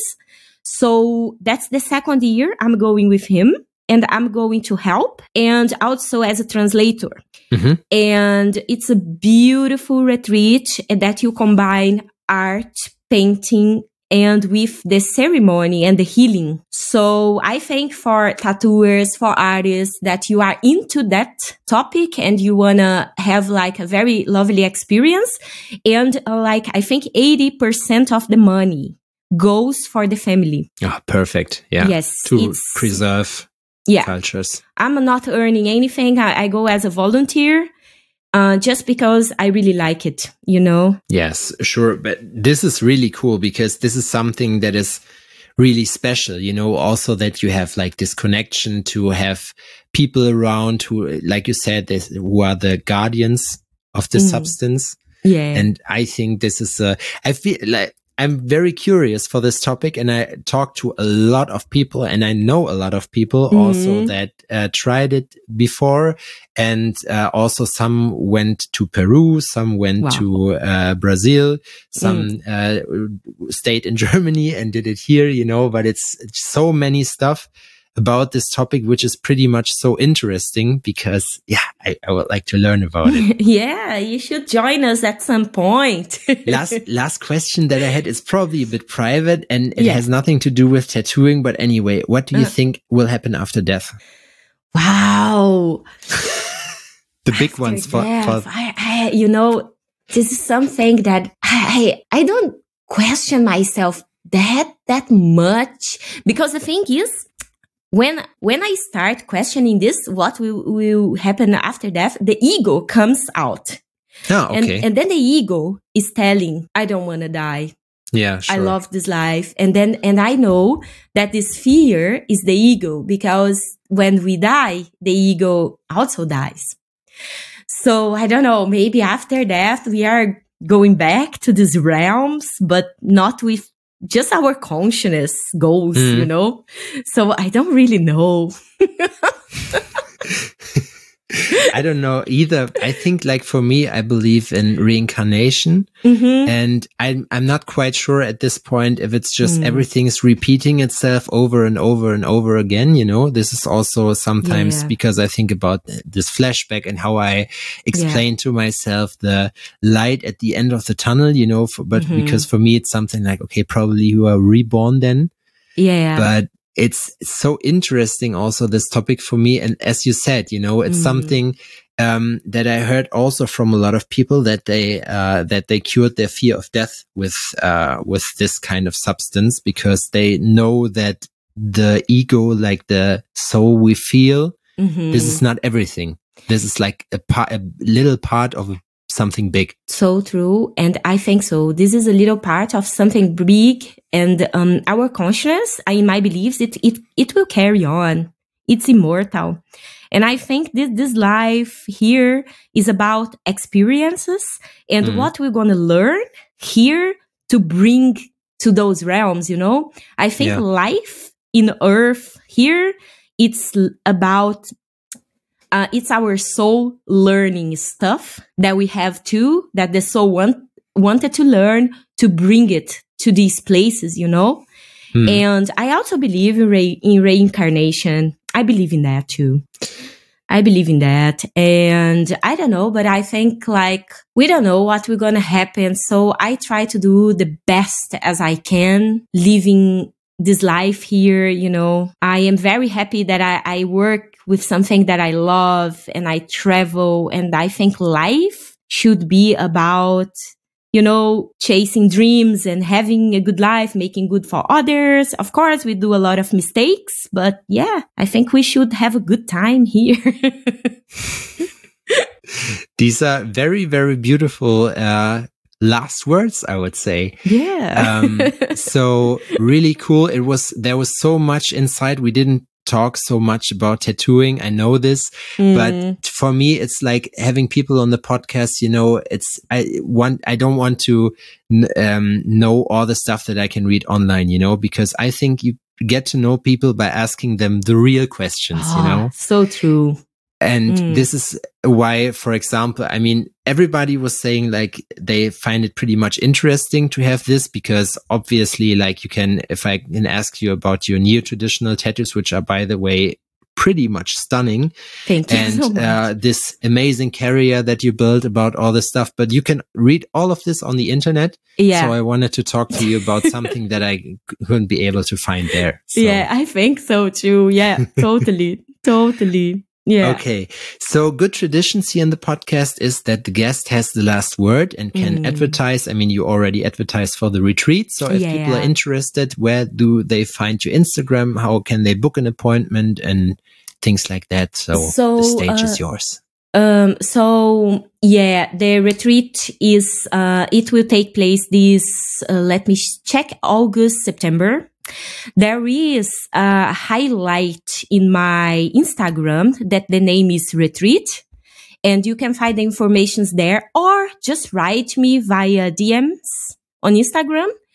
So that's the second year I'm going with him and I'm going to help and also as a translator. Mm-hmm. And it's a beautiful retreat that you combine art, painting, and with the ceremony and the healing. So I think for tattooers, for artists, that you are into that topic and you want to have like a very lovely experience. And uh, like, I think eighty percent of the money goes for the family. Ah, oh, perfect. Yeah. Yes. To preserve yeah. cultures. I'm not earning anything. I, I go as a volunteer. Uh, just because I really like it, you know? Yes, sure. But this is really cool because this is something that is really special, you know, also that you have like this connection to have people around who, like you said, who are the guardians of the mm. substance. Yeah. And I think this is, uh, I feel like, I'm very curious for this topic, and I talk to a lot of people, and I know a lot of people mm-hmm. also that uh, tried it before, and uh, also some went to Peru, some went wow. to uh, Brazil, some mm. uh, stayed in Germany and did it here, you know, but it's, it's so many stuff about this topic, which is pretty much so interesting because, yeah, I, I would like to learn about it. Yeah, you should join us at some point. last last question that I had is probably a bit private, and it yeah. has nothing to do with tattooing. But anyway, what do you uh. think will happen after death? Wow. The big after ones. For, for I, I, you know, this is something that I, I don't question myself that, that much, because the thing is, When when I start questioning this, what will, will happen after death, the ego comes out. Oh, okay. And, and then the ego is telling, I don't want to die. Yeah, sure. I love this life. And then, and I know that this fear is the ego, because when we die, the ego also dies. So I don't know, maybe after death, we are going back to these realms, but not with just our consciousness goals, mm. you know? So I don't really know. I don't know either. I think, like, for me, I believe in reincarnation, mm-hmm. and I'm, I'm not quite sure at this point if it's just mm. everything's repeating itself over and over and over again. You know, this is also sometimes yeah. because I think about this flashback and how I explain yeah. to myself the light at the end of the tunnel, you know, for, but mm-hmm. because for me, it's something like, okay, probably you are reborn then. Yeah. But it's so interesting also, this topic for me. And as you said, you know, it's mm. something um, that I heard also from a lot of people, that they uh, that they cured their fear of death with uh, with this kind of substance, because they know that the ego, like the soul we feel, mm-hmm. this is not everything. This is like a, part, a little part of something big. So true. And I think so. This is a little part of something big, and um, our consciousness, in my beliefs, it, it, it will carry on. It's immortal. And I think this, this life here is about experiences and mm. what we're going to learn here to bring to those realms, you know? I think yeah. life in Earth here, it's about Uh, it's our soul learning stuff that we have to, that the soul want, wanted to learn to bring it to these places, you know? Hmm. And I also believe in, re- in reincarnation. I believe in that too. I believe in that. And I don't know, but I think, like, we don't know what we're going to happen. So I try to do the best as I can, living this life here, you know. I am very happy that I, I work with something that I love, and I travel, and I think life should be about, you know, chasing dreams and having a good life, making good for others. Of course, we do a lot of mistakes, but yeah, I think we should have a good time here. These are very, very beautiful uh last words, I would say. Yeah. um, so really cool. It was, there was so much inside. We didn't talk so much about tattooing. I know this, mm. but for me, it's like having people on the podcast, you know, it's, I want, I don't want to um, know all the stuff that I can read online, you know, because I think you get to know people by asking them the real questions, oh, you know? So true. And mm. this is why, for example, I mean, everybody was saying, like, they find it pretty much interesting to have this, because obviously, like, you can, if I can ask you about your neo-traditional tattoos, which are, by the way, pretty much stunning. Thank you and, so much. Uh, this amazing carrier that you built, about all this stuff, but you can read all of this on the internet. Yeah. So I wanted to talk to you about something that I couldn't be able to find there. So. Yeah, I think so too. Yeah, totally. Totally. Yeah. Okay. So good traditions here in the podcast is that the guest has the last word and can mm. advertise. I mean, you already advertised for the retreat. So if yeah, people yeah. are interested, where do they find your Instagram? How can they book an appointment and things like that? So, so the stage uh, is yours. Um, so yeah, the retreat is, uh, it will take place this, uh, let me check, August, September. There is a highlight in my Instagram that the name is Retreat, and you can find the information there, or just write me via D Ms on Instagram,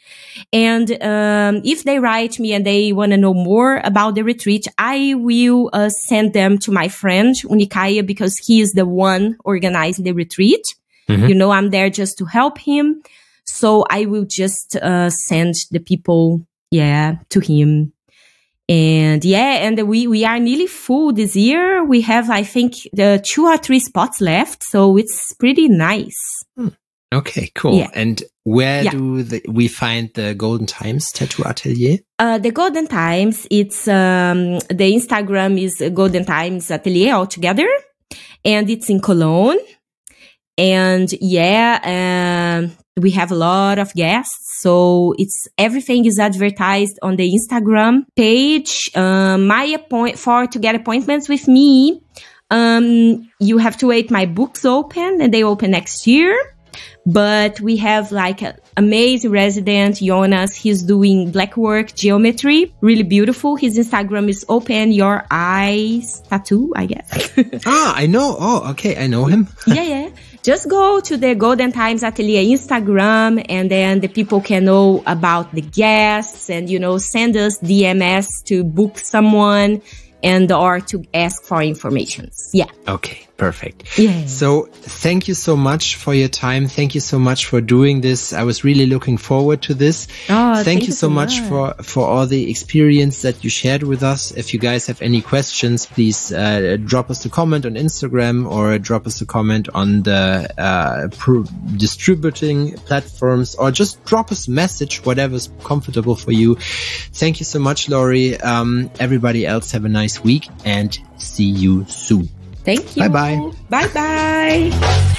And um, if they write me and they want to know more about the retreat, I will uh, send them to my friend, Unikaya, because he is the one organizing the retreat. Mm-hmm. You know, I'm there just to help him. So I will just uh, send the people, yeah, to him. And yeah, and we, we are nearly full this year. We have, I think, the two or three spots left. So it's pretty nice. Hmm. Okay, cool. Yeah. And where yeah. do the, we find the Golden Times Tattoo Atelier? Uh, the Golden Times, it's, um, the Instagram is Golden Times Atelier altogether. And it's in Cologne. And yeah, um, we have a lot of guests. So it's, everything is advertised on the Instagram page. Um, my appoint for to get appointments with me, um, you have to wait. My books open and they open next year. But we have like an amazing resident, Jonas. He's doing blackwork geometry. Really beautiful. His Instagram is Open Your Eyes Tattoo, I guess. ah, I know. Oh, okay. I know him. yeah, yeah. Just go to the Golden Times Atelier Instagram and then the people can know about the guests and, you know, send us D M S to book someone and or to ask for information. Yeah. Okay. Perfect. Yeah. So thank you so much for your time. Thank you so much for doing this. I was really looking forward to this. Oh, thank, thank you, you so much, much for, for all the experience that you shared with us. If you guys have any questions, please uh, drop us a comment on Instagram or drop us a comment on the uh, pro- distributing platforms or just drop us a message, whatever's comfortable for you. Thank you so much, Lori. Um, everybody else have a nice week and see you soon. Thank you. Bye-bye. Bye-bye.